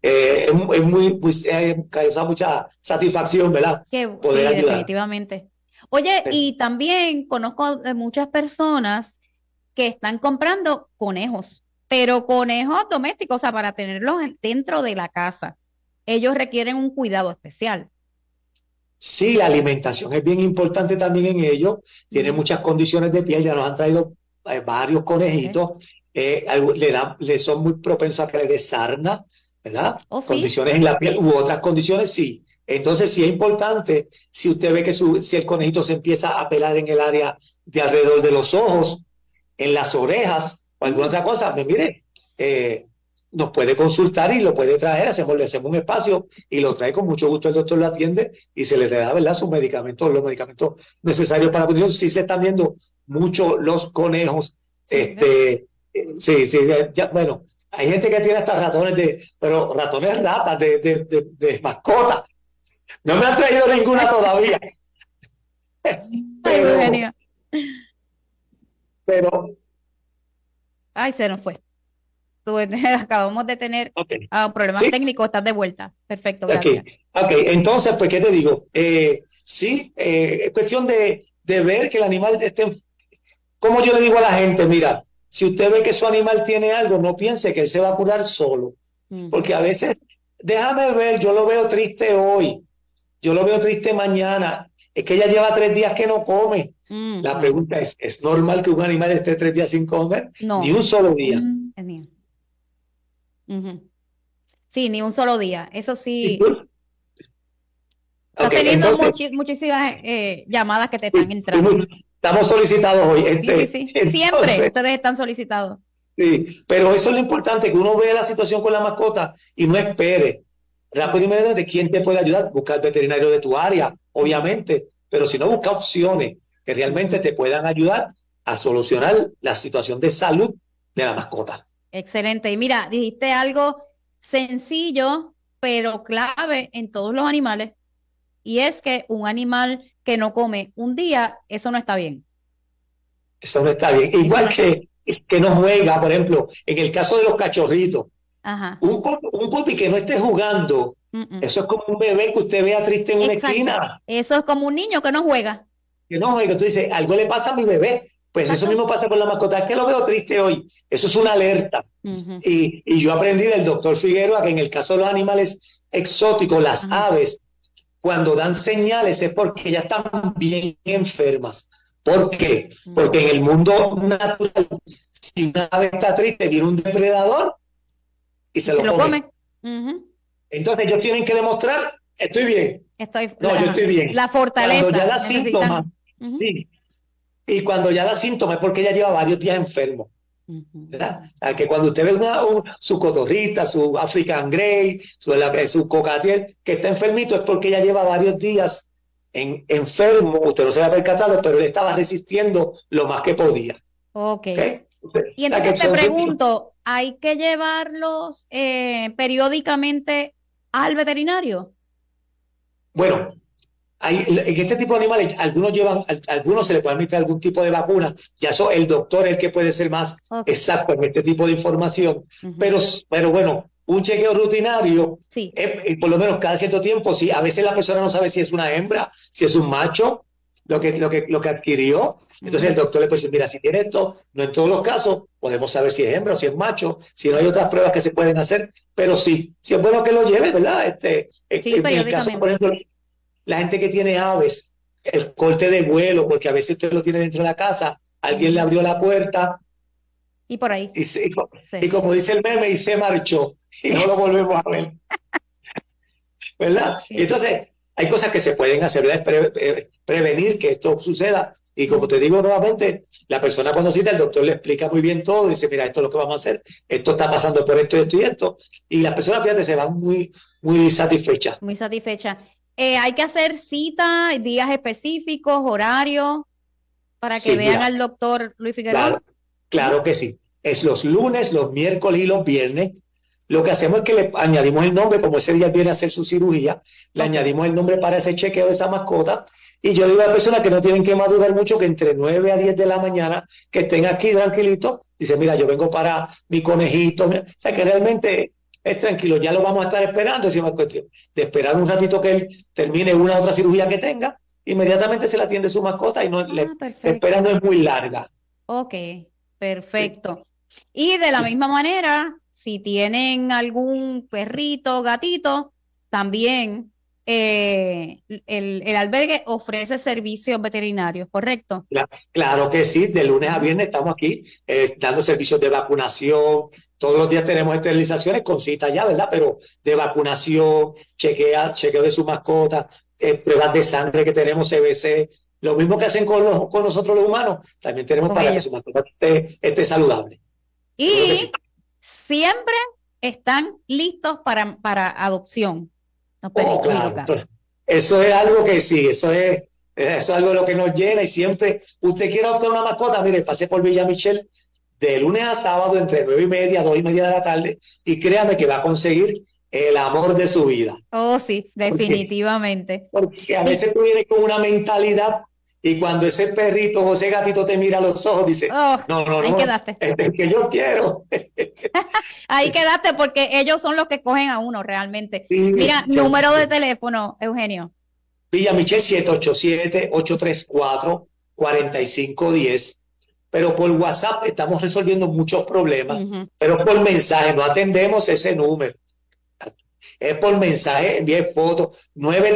[SPEAKER 9] Causa mucha satisfacción, ¿verdad? Poder ayudar.
[SPEAKER 3] Definitivamente. Oye, y también conozco de muchas personas que están comprando conejos, pero conejos domésticos, o sea, para tenerlos dentro de la casa. Ellos requieren un cuidado especial.
[SPEAKER 9] Sí, la alimentación es bien importante también en ellos. Tiene muchas condiciones de piel. Ya nos han traído varios conejitos. Le son muy propensos a que le dé sarna, ¿verdad? Condiciones en la piel u otras condiciones, sí. Entonces, sí es importante, si usted ve que si el conejito se empieza a pelar en el área de alrededor de los ojos, en las orejas o alguna otra cosa, pues mire, nos puede consultar y lo puede traer, le hacemos un espacio y lo trae con mucho gusto, el doctor lo atiende y se le da, ¿verdad?, sus medicamentos, los medicamentos necesarios para la condición. Sí se están viendo mucho los conejos, bueno, hay gente que tiene hasta ratones ratas de mascota. No me han traído ninguna todavía. pero
[SPEAKER 3] Ay, se nos fue. Acabamos de tener problemas técnicos, estás de vuelta. Perfecto, gracias.
[SPEAKER 9] Entonces, pues, ¿qué te digo? Sí, es cuestión de ver que el animal esté... Como yo le digo a la gente, mira, si usted ve que su animal tiene algo, no piense que él se va a curar solo. Porque a veces, déjame ver, yo lo veo triste hoy, yo lo veo triste mañana, es que ella lleva 3 días que no come. La pregunta ¿es normal que un animal esté 3 días sin comer?
[SPEAKER 3] No.
[SPEAKER 9] Ni un solo día.
[SPEAKER 3] Sí, ni un solo día. Eso sí. Estás teniendo muchísimas llamadas que te están entrando.
[SPEAKER 9] Estamos solicitados hoy.
[SPEAKER 3] Sí. Siempre ustedes están solicitados.
[SPEAKER 9] Sí, pero eso es lo importante, que uno vea la situación con la mascota y no espere. Rápido y inmediatamente, ¿quién te puede ayudar? Busca al veterinario de tu área, obviamente, pero si no, busca opciones que realmente te puedan ayudar a solucionar la situación de salud de la mascota.
[SPEAKER 3] Excelente. Y mira, dijiste algo sencillo, pero clave en todos los animales, y es que un animal que no come un día, eso no está bien.
[SPEAKER 9] Eso no está bien. Igual que no juega, por ejemplo, en el caso de los cachorritos, un puppy que no esté jugando, eso es como un bebé que usted vea triste en una esquina.
[SPEAKER 3] Eso es como un niño que no juega.
[SPEAKER 9] Que no juega, tú dices, algo le pasa a mi bebé. Pues eso mismo pasa con la mascota, es que lo veo triste hoy. Eso es una alerta. Y yo aprendí del doctor Figueroa que en el caso de los animales exóticos, las aves, cuando dan señales es porque ya están bien enfermas. ¿Por qué? Porque en el mundo natural, si una ave está triste, viene un depredador y se lo come. Entonces ellos tienen que demostrar, estoy bien. Yo estoy bien.
[SPEAKER 3] La fortaleza.
[SPEAKER 9] Cuando ya da síntomas, sí. Y cuando ya da síntomas es porque ella lleva varios días enfermo. ¿Verdad? O sea, que cuando usted ve su cotorrita, su African Grey, su cocatiel, que está enfermito, es porque ella lleva varios días enfermo. Usted no se había percatado, pero él estaba resistiendo lo más que podía.
[SPEAKER 3] ¿Okay? Y entonces te pregunto, ¿hay que llevarlos periódicamente al veterinario?
[SPEAKER 9] Bueno, en este tipo de animales, algunos se le puede administrar algún tipo de vacuna. Ya eso el doctor es el que puede ser más exacto en este tipo de información. Pero bueno, un chequeo rutinario, por lo menos cada cierto tiempo, a veces la persona no sabe si es una hembra, si es un macho, lo que adquirió. Entonces el doctor le puede decir, mira, si tiene esto, no en todos los casos podemos saber si es hembra o si es macho, si no hay otras pruebas que se pueden hacer, pero sí es bueno que lo lleve, ¿verdad?
[SPEAKER 3] Sí,
[SPEAKER 9] en el caso, por ejemplo, la gente que tiene aves, el corte de vuelo, porque a veces usted lo tiene dentro de la casa, alguien le abrió la puerta.
[SPEAKER 3] Y por ahí.
[SPEAKER 9] Y como dice el meme, y se marchó, y no lo volvemos a ver. ¿Verdad? Sí. Y entonces, hay cosas que se pueden hacer, prevenir que esto suceda. Y como te digo nuevamente, la persona cuando cita, el doctor le explica muy bien todo, dice, mira, esto es lo que vamos a hacer, esto está pasando por esto, esto y esto. Y las personas, fíjate, se van muy, muy satisfechas.
[SPEAKER 3] Muy satisfechas. Hay que hacer citas, días específicos, horarios, para que vean al doctor Luis Figueroa.
[SPEAKER 9] Claro que sí. Es los lunes, los miércoles y los viernes. Lo que hacemos es que le añadimos el nombre, como ese día viene a hacer su cirugía, le añadimos el nombre para ese chequeo de esa mascota. Y yo digo a las personas que no tienen que madurar mucho, que entre 9 a 10 de la mañana, que estén aquí tranquilitos. Dice, mira, yo vengo para mi conejito. O sea, que realmente es tranquilo. Ya lo vamos a estar esperando. Es cuestión de esperar un ratito que él termine una otra cirugía que tenga. Inmediatamente se le atiende su mascota y no la espera no es muy larga.
[SPEAKER 3] Ok, perfecto. Sí. Y de la misma manera, si tienen algún perrito, gatito, también el albergue ofrece servicios veterinarios, ¿correcto?
[SPEAKER 9] Claro que sí, de lunes a viernes estamos aquí dando servicios de vacunación. Todos los días tenemos esterilizaciones con cita ya, ¿verdad? Pero de vacunación, chequeo de su mascota, pruebas de sangre que tenemos, CBC, lo mismo que hacen con nosotros los humanos, también tenemos para que su mascota esté saludable.
[SPEAKER 3] Y siempre están listos para adopción.
[SPEAKER 9] Claro. Eso es algo que sí, eso es algo lo que nos llena y siempre, usted quiere adoptar una mascota, mire, pase por Villa Michelle de lunes a sábado entre 9:30, 2:30 de la tarde y créame que va a conseguir el amor de su vida.
[SPEAKER 3] Oh, sí, definitivamente.
[SPEAKER 9] Porque a veces tú vienes con una mentalidad y cuando ese perrito o ese gatito te mira a los ojos, dice, no,
[SPEAKER 3] ahí quedaste.
[SPEAKER 9] Este es el que yo quiero.
[SPEAKER 3] Ahí quedaste porque ellos son los que cogen a uno realmente. Sí, mira, número de teléfono, Eugenio.
[SPEAKER 9] Villa Michelle 787-834-4510. Pero por WhatsApp estamos resolviendo muchos problemas, pero por mensaje no atendemos ese número. Es por mensaje, envíe fotos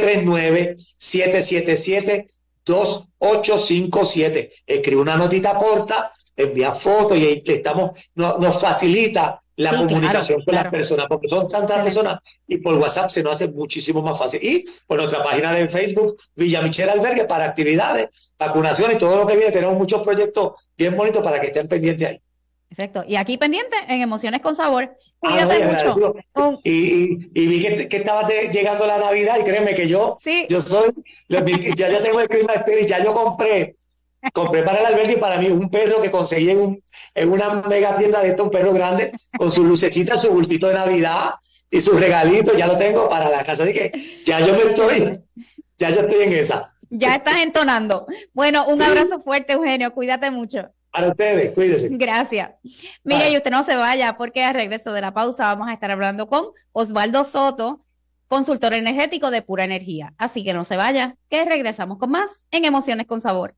[SPEAKER 9] 939-777-2857. Escribe una notita corta, envía fotos y ahí nos facilita la comunicación con las personas, porque son tantas personas y por WhatsApp se nos hace muchísimo más fácil. Y por nuestra página de Facebook, Villa Michelle Albergue, para actividades, vacunaciones y todo lo que viene, tenemos muchos proyectos bien bonitos para que estén pendientes ahí.
[SPEAKER 3] Exacto. Y aquí pendiente en Emociones con Sabor. Cuídate mucho.
[SPEAKER 9] Y vi que estaba llegando la Navidad y créeme que yo soy, ya tengo el Christmas Spirit, ya yo compré para el albergue y para mí un perro que conseguí en una mega tienda de un perro grande con su lucecita, su bultito de Navidad y sus regalitos, ya lo tengo para la casa. Así que ya yo estoy en esa.
[SPEAKER 3] Ya estás entonando. Bueno, un abrazo fuerte, Eugenio. Cuídate mucho.
[SPEAKER 9] Para ustedes, cuídense.
[SPEAKER 3] Gracias. Mire, y usted no se vaya porque al regreso de la pausa vamos a estar hablando con Osvaldo Soto, consultor energético de Pura Energía. Así que no se vaya, que regresamos con más en Emociones con Sabor.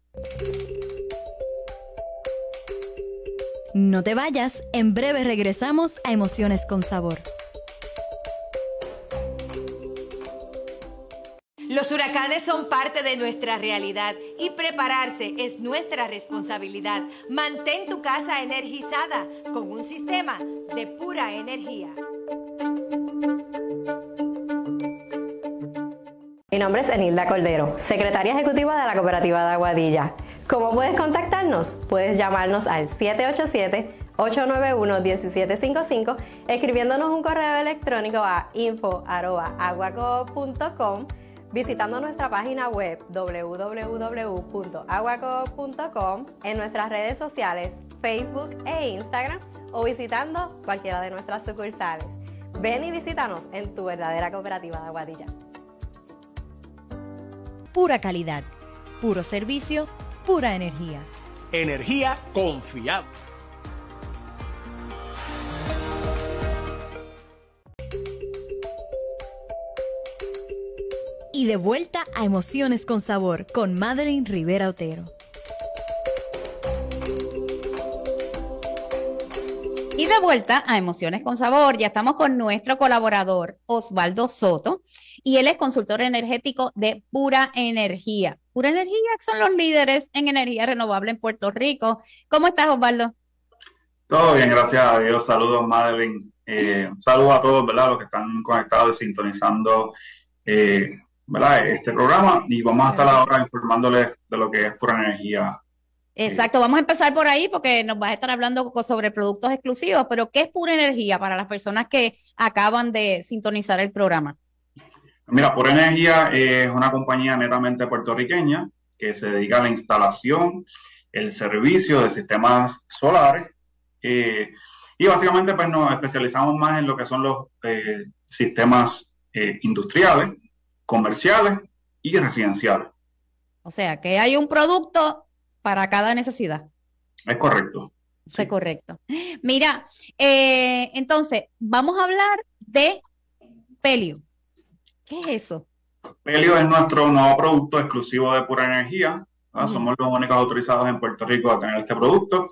[SPEAKER 2] No te vayas, en breve regresamos a Emociones con Sabor.
[SPEAKER 4] Los huracanes son parte de nuestra realidad y prepararse es nuestra responsabilidad. Mantén tu casa energizada con un sistema de Pura Energía.
[SPEAKER 7] Mi nombre es Enilda Cordero, secretaria ejecutiva de la Cooperativa de Aguadilla. ¿Cómo puedes contactarnos? Puedes llamarnos al 787-891-1755, escribiéndonos un correo electrónico a info@aguacoop.com, visitando nuestra página web www.aguacoop.com, en nuestras redes sociales Facebook e Instagram o visitando cualquiera de nuestras sucursales. Ven y visítanos en tu verdadera cooperativa de Aguadilla.
[SPEAKER 2] Pura calidad, puro servicio, pura energía.
[SPEAKER 8] Energía confiable.
[SPEAKER 2] de vuelta a Emociones con Sabor con Madeline Rivera Otero.
[SPEAKER 3] Y de vuelta a Emociones con Sabor, ya estamos con nuestro colaborador Osvaldo Soto y él es consultor energético de Pura Energía. Pura Energía son los líderes en energía renovable en Puerto Rico. ¿Cómo estás, Osvaldo?
[SPEAKER 10] Todo bien, gracias a Dios. Saludos, Madeline. Un saludo a todos, ¿verdad? Los que están conectados y sintonizando, ¿verdad? Este programa, y vamos a estar ahora informándoles de lo que es Pura Energía.
[SPEAKER 3] Exacto, vamos a empezar por ahí porque nos vas a estar hablando sobre productos exclusivos, pero ¿qué es Pura Energía para las personas que acaban de sintonizar el programa?
[SPEAKER 10] Mira, Pura Energía es una compañía netamente puertorriqueña que se dedica a la instalación, el servicio de sistemas solares, y básicamente pues nos especializamos más en lo que son los sistemas industriales, comerciales y residenciales.
[SPEAKER 3] O sea, que hay un producto para cada necesidad.
[SPEAKER 10] Es correcto.
[SPEAKER 3] Sí. Es correcto. Mira, entonces, vamos a hablar de Pelio. ¿Qué es eso? Pelio
[SPEAKER 10] es nuestro nuevo producto exclusivo de Pura Energía. Somos los únicos autorizados en Puerto Rico a tener este producto.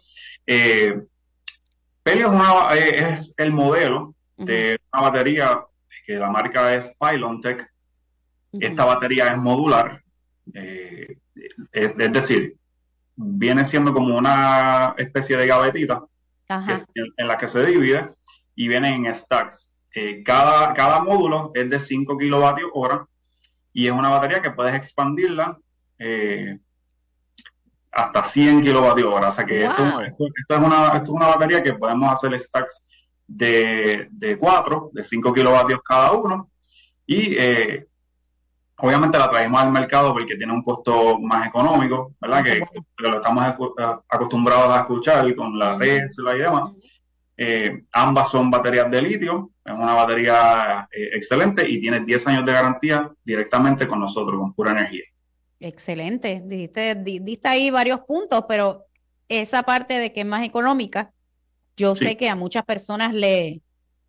[SPEAKER 10] Pelio es el modelo de una batería que la marca es Pylontech. Esta batería es modular. Es decir, viene siendo como una especie de gavetita en la que se divide y viene en stacks. Cada módulo es de 5 kilovatios hora y es una batería que puedes expandirla hasta 100 kilovatios hora. O sea que esto es una batería que podemos hacer stacks de 4, de 5 kilovatios cada uno, y obviamente la traemos al mercado porque tiene un costo más económico, ¿verdad? Que lo estamos acostumbrados a escuchar con la Tesla y demás. Ambas son baterías de litio, es una batería excelente y tiene 10 años de garantía directamente con nosotros, con Pura Energía.
[SPEAKER 3] Excelente, diste ahí varios puntos, pero esa parte de que es más económica, yo sé que a muchas personas le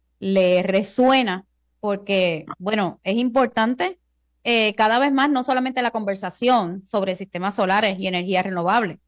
[SPEAKER 3] resuena porque, bueno, es importante cada vez más, no solamente la conversación sobre sistemas solares y energía renovable,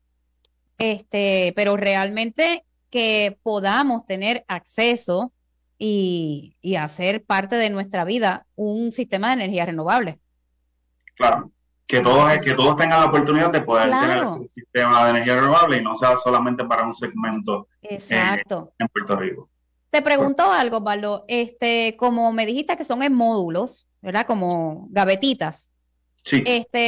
[SPEAKER 3] pero realmente que podamos tener acceso y hacer parte de nuestra vida un sistema de energía renovable.
[SPEAKER 10] Claro, que todos tengan la oportunidad de poder tener ese sistema de energía renovable y no sea solamente para un segmento en Puerto Rico.
[SPEAKER 3] Te pregunto algo, Osvaldo, como me dijiste que son en módulos, ¿verdad? Como gavetitas.
[SPEAKER 10] Sí.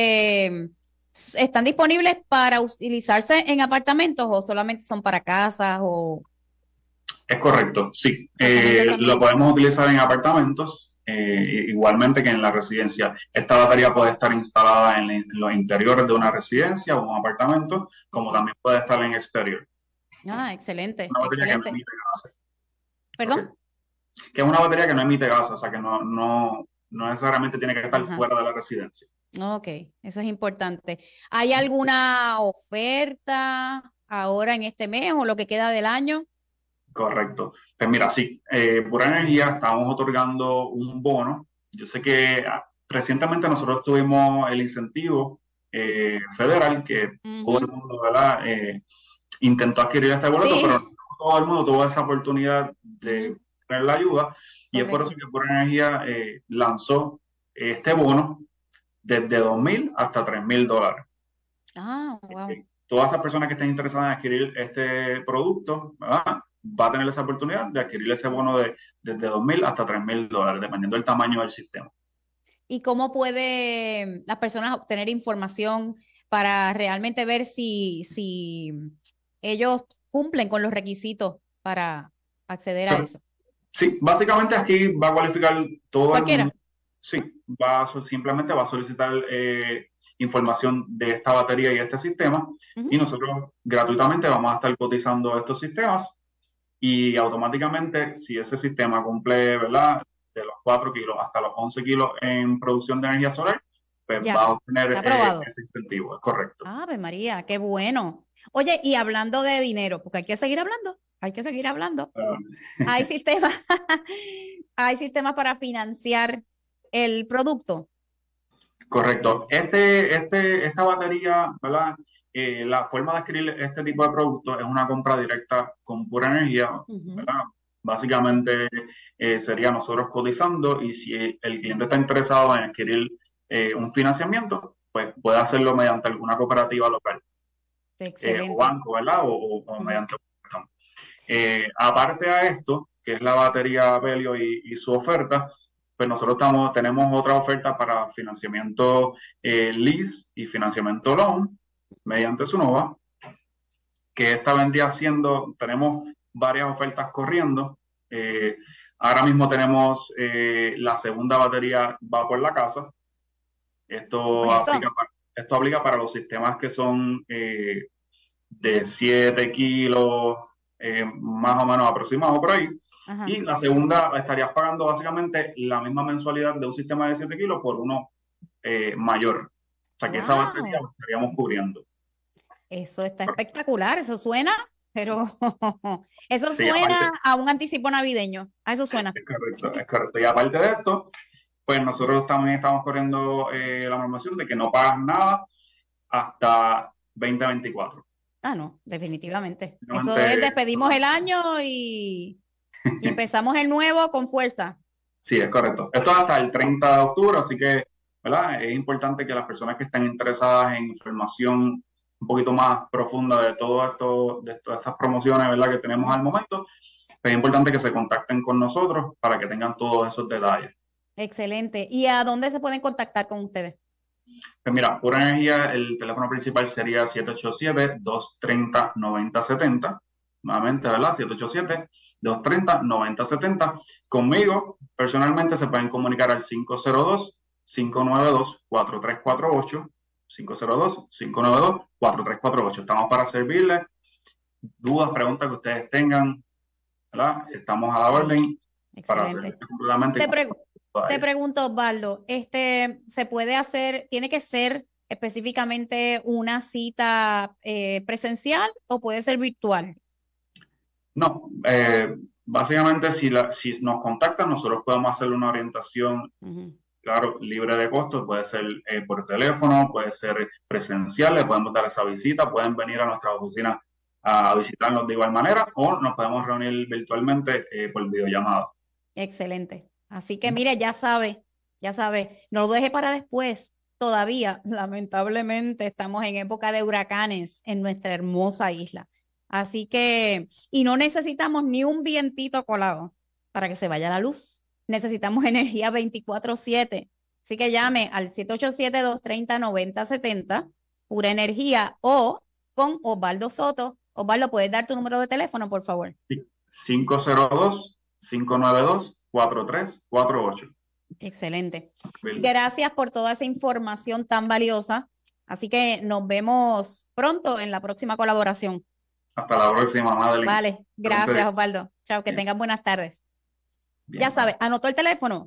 [SPEAKER 3] ¿Están disponibles para utilizarse en apartamentos o solamente son para casas o...?
[SPEAKER 10] Es correcto, sí. Lo podemos utilizar en apartamentos, igualmente que en la residencia. Esta batería puede estar instalada en los interiores de una residencia o un apartamento, como también puede estar en exterior.
[SPEAKER 3] Ah, excelente.
[SPEAKER 10] Una batería que no emite gases.
[SPEAKER 3] ¿Perdón?
[SPEAKER 10] Okay. Que es una batería que no emite gases, o sea que no necesariamente tiene que estar fuera de la residencia.
[SPEAKER 3] Ok, eso es importante. ¿Hay alguna oferta ahora en este mes o lo que queda del año?
[SPEAKER 10] Correcto. Pues mira, sí, Pura Energía estamos otorgando un bono. Yo sé que recientemente nosotros tuvimos el incentivo federal que todo el mundo, ¿verdad? Intentó adquirir este boleto, pero no todo el mundo tuvo esa oportunidad de tener la ayuda. Y es por eso que Pura Energía lanzó este bono desde $2,000 hasta $3,000.
[SPEAKER 3] Ah, wow.
[SPEAKER 10] Todas esas personas que estén interesadas en adquirir este producto, ¿verdad? Va a tener esa oportunidad de adquirir ese bono desde $2,000 hasta $3,000, dependiendo del tamaño del sistema.
[SPEAKER 3] ¿Y cómo puede las personas obtener información para realmente ver si ellos cumplen con los requisitos para acceder a eso?
[SPEAKER 10] Sí, básicamente aquí va a cualificar todo
[SPEAKER 3] ¿Cualquiera?
[SPEAKER 10] el mundo. Sí, simplemente va a solicitar información de esta batería y este sistema, y nosotros gratuitamente vamos a estar cotizando estos sistemas, y automáticamente, si ese sistema cumple, ¿verdad?, de los 4 kilos hasta los 11 kilos en producción de energía solar, pues va a obtener ese incentivo. Es correcto.
[SPEAKER 3] Ave María, qué bueno. Oye, y hablando de dinero, porque hay que seguir hablando. Hay sistemas para financiar el producto.
[SPEAKER 10] Correcto. Esta batería, ¿verdad? La forma de adquirir este tipo de productos es una compra directa con Pura Energía, ¿verdad? Básicamente sería nosotros cotizando, y si el cliente está interesado en adquirir un financiamiento, pues puede hacerlo mediante alguna cooperativa local o banco, ¿verdad? O mediante un préstamo. Aparte a esto, que es la batería Velio y su oferta, pues nosotros tenemos otra oferta para financiamiento lease y financiamiento loan mediante Sunova, que esta vendría siendo, tenemos varias ofertas corriendo. Ahora mismo tenemos la segunda batería va por la casa. Esto aplica para los sistemas que son de 7 kilos, más o menos aproximado por ahí. Ajá. Y la segunda estarías pagando básicamente la misma mensualidad de un sistema de 7 kilos por uno mayor. O sea que esa batería la estaríamos cubriendo.
[SPEAKER 3] Eso está espectacular, eso suena, pero eso sí, suena aparte, a un anticipo navideño, a eso suena.
[SPEAKER 10] Es correcto. Y aparte de esto, pues nosotros también estamos corriendo la normación de que no pagas nada hasta 2024.
[SPEAKER 3] Ah, no, definitivamente. Eso es, despedimos el año y empezamos el nuevo con fuerza.
[SPEAKER 10] Sí, es correcto. Esto es hasta el 30 de octubre, así que, ¿verdad? Es importante que las personas que estén interesadas en información un poquito más profunda de todo esto, de todas estas promociones, ¿verdad?, que tenemos al momento, pues es importante que se contacten con nosotros para que tengan todos esos detalles.
[SPEAKER 3] Excelente. ¿Y a dónde se pueden contactar con ustedes?
[SPEAKER 10] Pues mira, Pura Energía, el teléfono principal sería 787-230-9070. Nuevamente, ¿verdad? 787-230-9070. Conmigo, personalmente, se pueden comunicar al 502-592-4348. 502-592-4348. Estamos para servirles. Dudas, preguntas que ustedes tengan, ¿verdad? Estamos a la orden.
[SPEAKER 3] Excelente.
[SPEAKER 10] Para servirles completamente.
[SPEAKER 3] Te pregunto, Osvaldo, ¿se puede hacer, tiene que ser específicamente una cita presencial o puede ser virtual?
[SPEAKER 10] No, básicamente si nos contactan, nosotros podemos hacerle una orientación, claro, libre de costo. Puede ser por teléfono, puede ser presencial, le podemos dar esa visita, pueden venir a nuestra oficina a visitarnos de igual manera, o nos podemos reunir virtualmente por videollamada.
[SPEAKER 3] Excelente. Así que mire, ya sabe, no lo deje para después. Todavía, lamentablemente, estamos en época de huracanes en nuestra hermosa isla. Así que, y no necesitamos ni un vientito colado para que se vaya la luz. Necesitamos energía 24/7. Así que llame al 787-230-9070, Pura Energía, o con Osvaldo Soto. Osvaldo, ¿puedes dar tu número de teléfono, por favor?
[SPEAKER 10] Sí, 502-592-4348.
[SPEAKER 3] Excelente. Gracias por toda esa información tan valiosa. Así que nos vemos pronto en la próxima colaboración.
[SPEAKER 10] Hasta la próxima, Madeline.
[SPEAKER 3] Vale, gracias, Osvaldo. Chao, que tengan buenas tardes. Bien, ya sabes, anotó el teléfono,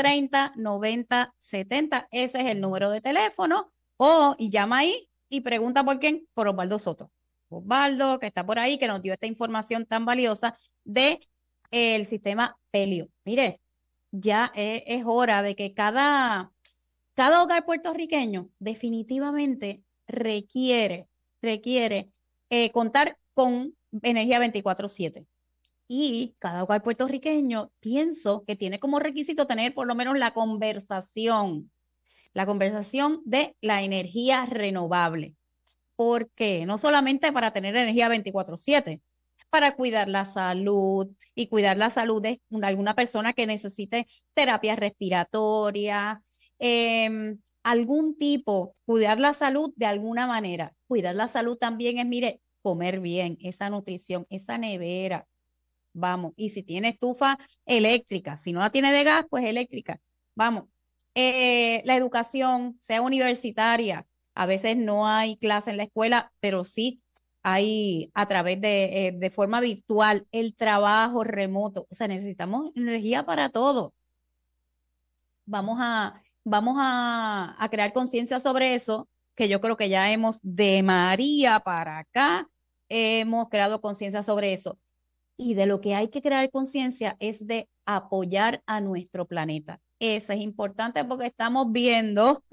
[SPEAKER 3] 230-9070, ese es el número de teléfono, y llama ahí y pregunta por quién, por Osvaldo Soto. Osvaldo, que está por ahí, que nos dio esta información tan valiosa de el sistema Velio. Mire, ya es hora de que cada hogar puertorriqueño definitivamente requiere contar con energía 24/7. Y cada hogar puertorriqueño, pienso que tiene como requisito tener por lo menos la conversación de la energía renovable. ¿Por qué? No solamente para tener energía 24/7, para cuidar la salud y cuidar la salud de alguna persona que necesite terapia respiratoria, algún tipo, cuidar la salud de alguna manera. Cuidar la salud también es, mire, comer bien, esa nutrición, esa nevera. Vamos, y si tiene estufa eléctrica, si no la tiene de gas, pues eléctrica. Vamos, la educación, sea universitaria, a veces no hay clase en la escuela, pero sí hay a través de forma virtual, el trabajo remoto. O sea, necesitamos energía para todo. Vamos a crear conciencia sobre eso, que yo creo que ya de María para acá, hemos creado conciencia sobre eso. Y de lo que hay que crear conciencia es de apoyar a nuestro planeta. Eso es importante porque estamos viendo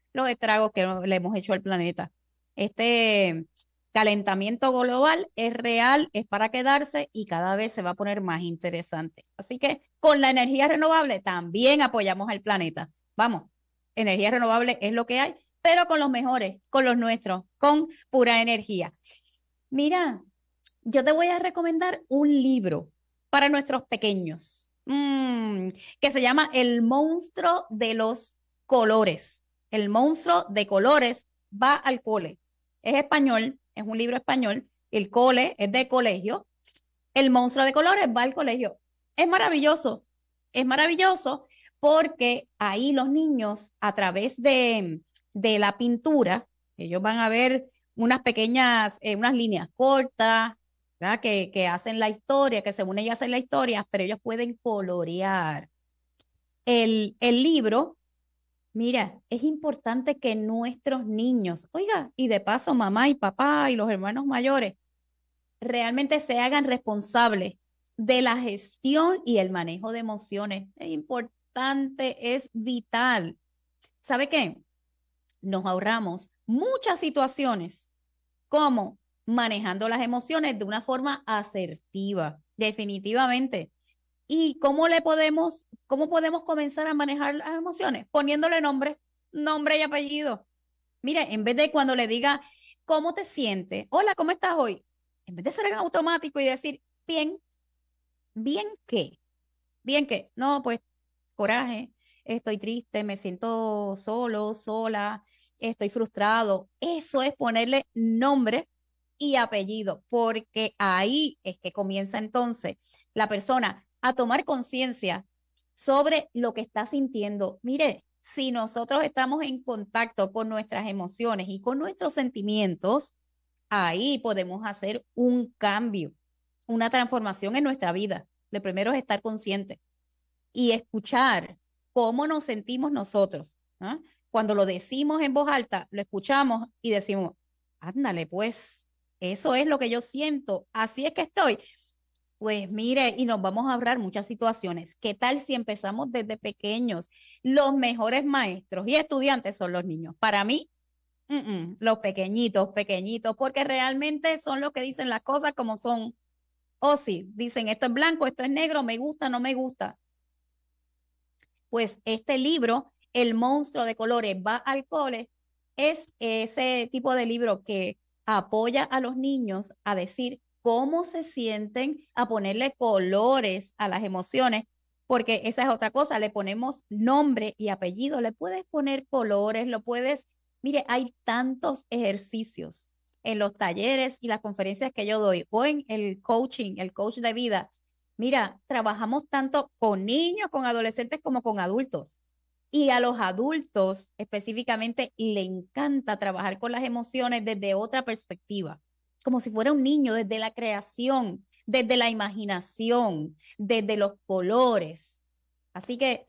[SPEAKER 3] los estragos que le hemos hecho al planeta. Este calentamiento global es real, es para quedarse y cada vez se va a poner más interesante. Así que con la energía renovable también apoyamos al planeta. Vamos, energía renovable es lo que hay, pero con los mejores, con los nuestros, con pura energía. Mira, yo te voy a recomendar un libro para nuestros pequeños, que se llama El monstruo de los colores. El monstruo de colores va al cole. Es español, es un libro español. El cole es de colegio. El monstruo de colores va al colegio. Es maravilloso porque ahí los niños, a través de la pintura, ellos van a ver unas pequeñas, unas líneas cortas, ¿verdad? Que hacen la historia, que según ellas hacen la historia, pero ellos pueden colorear. El libro, mira, es importante que nuestros niños, oiga, y de paso mamá y papá y los hermanos mayores, realmente se hagan responsables de la gestión y el manejo de emociones. Es importante, es vital. ¿Sabe qué? Nos ahorramos muchas situaciones como manejando las emociones de una forma asertiva, definitivamente. ¿Y cómo podemos comenzar a manejar las emociones? Poniéndole nombre y apellido. Mire, en vez de cuando le diga, ¿cómo te sientes? Hola, ¿cómo estás hoy? En vez de ser en automático y decir, bien, ¿bien qué? ¿Bien qué? No, pues, coraje, estoy triste, me siento solo, sola, estoy frustrado. Eso es ponerle nombre y apellido, porque ahí es que comienza entonces la persona a tomar conciencia sobre lo que está sintiendo. Mire, si nosotros estamos en contacto con nuestras emociones y con nuestros sentimientos, ahí podemos hacer un cambio, una transformación en nuestra vida. Lo primero es estar consciente y escuchar cómo nos sentimos nosotros. ¿Ah? Cuando lo decimos en voz alta, lo escuchamos y decimos, ándale, pues, eso es lo que yo siento, así es que estoy. Pues mire, y nos vamos a ahorrar muchas situaciones. ¿Qué tal si empezamos desde pequeños? Los mejores maestros y estudiantes son los niños. Para mí, los pequeñitos, porque realmente son los que dicen las cosas como son. O sí, dicen esto es blanco, esto es negro, me gusta, no me gusta. Pues este libro, El monstruo de colores va al cole, es ese tipo de libro que apoya a los niños a decir cómo se sienten, a ponerle colores a las emociones, porque esa es otra cosa, le ponemos nombre y apellido, le puedes poner colores, mire, hay tantos ejercicios en los talleres y las conferencias que yo doy, o en el coaching, el coach de vida. Mira, trabajamos tanto con niños, con adolescentes, como con adultos. Y a los adultos específicamente le encanta trabajar con las emociones desde otra perspectiva, como si fuera un niño, desde la creación, desde la imaginación, desde los colores. Así que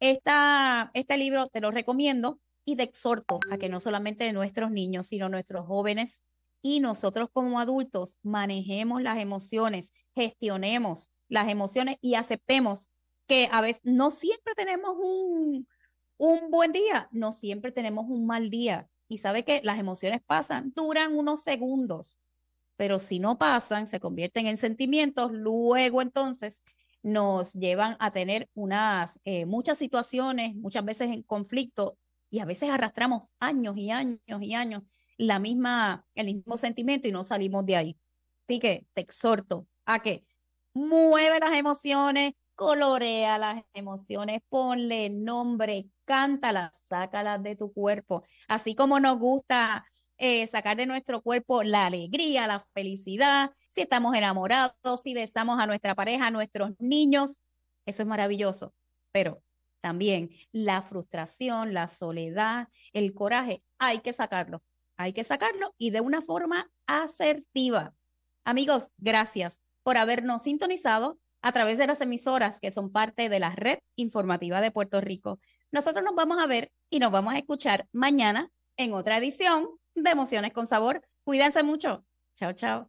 [SPEAKER 3] este libro te lo recomiendo y te exhorto a que no solamente nuestros niños, sino nuestros jóvenes y nosotros como adultos manejemos las emociones, gestionemos las emociones y aceptemos que a veces no siempre tenemos un buen día, no siempre tenemos un mal día. Y sabe que las emociones pasan, duran unos segundos, pero si no pasan, se convierten en sentimientos, luego entonces nos llevan a tener muchas situaciones, muchas veces en conflicto, y a veces arrastramos años y años y años el mismo sentimiento y no salimos de ahí. Así que te exhorto a que mueve las emociones, colorea las emociones, ponle nombre, cántalas, sácalas de tu cuerpo. Así como nos gusta sacar de nuestro cuerpo la alegría, la felicidad, si estamos enamorados, si besamos a nuestra pareja, a nuestros niños, eso es maravilloso. Pero también la frustración, la soledad, el coraje, hay que sacarlo y de una forma asertiva. Amigos, gracias por habernos sintonizado a través de las emisoras que son parte de la Red Informativa de Puerto Rico. Nosotros nos vamos a ver y nos vamos a escuchar mañana en otra edición de Emociones con Sabor. Cuídense mucho. Chao, chao.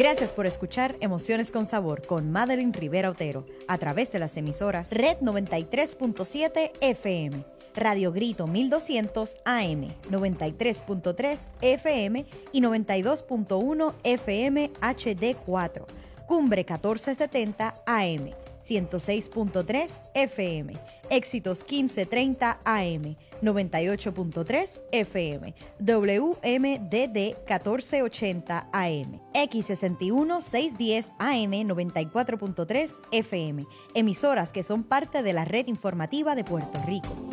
[SPEAKER 2] Gracias por escuchar Emociones con Sabor con Madeline Rivera Otero a través de las emisoras Red 93.7 FM, Radio Grito 1200 AM, 93.3 FM y 92.1 FM HD4, Cumbre 1470 AM, 106.3 FM, Éxitos 1530 AM, 98.3 FM, WMDD 1480 AM, X61 610 AM 94.3 FM, emisoras que son parte de la red informativa de Puerto Rico.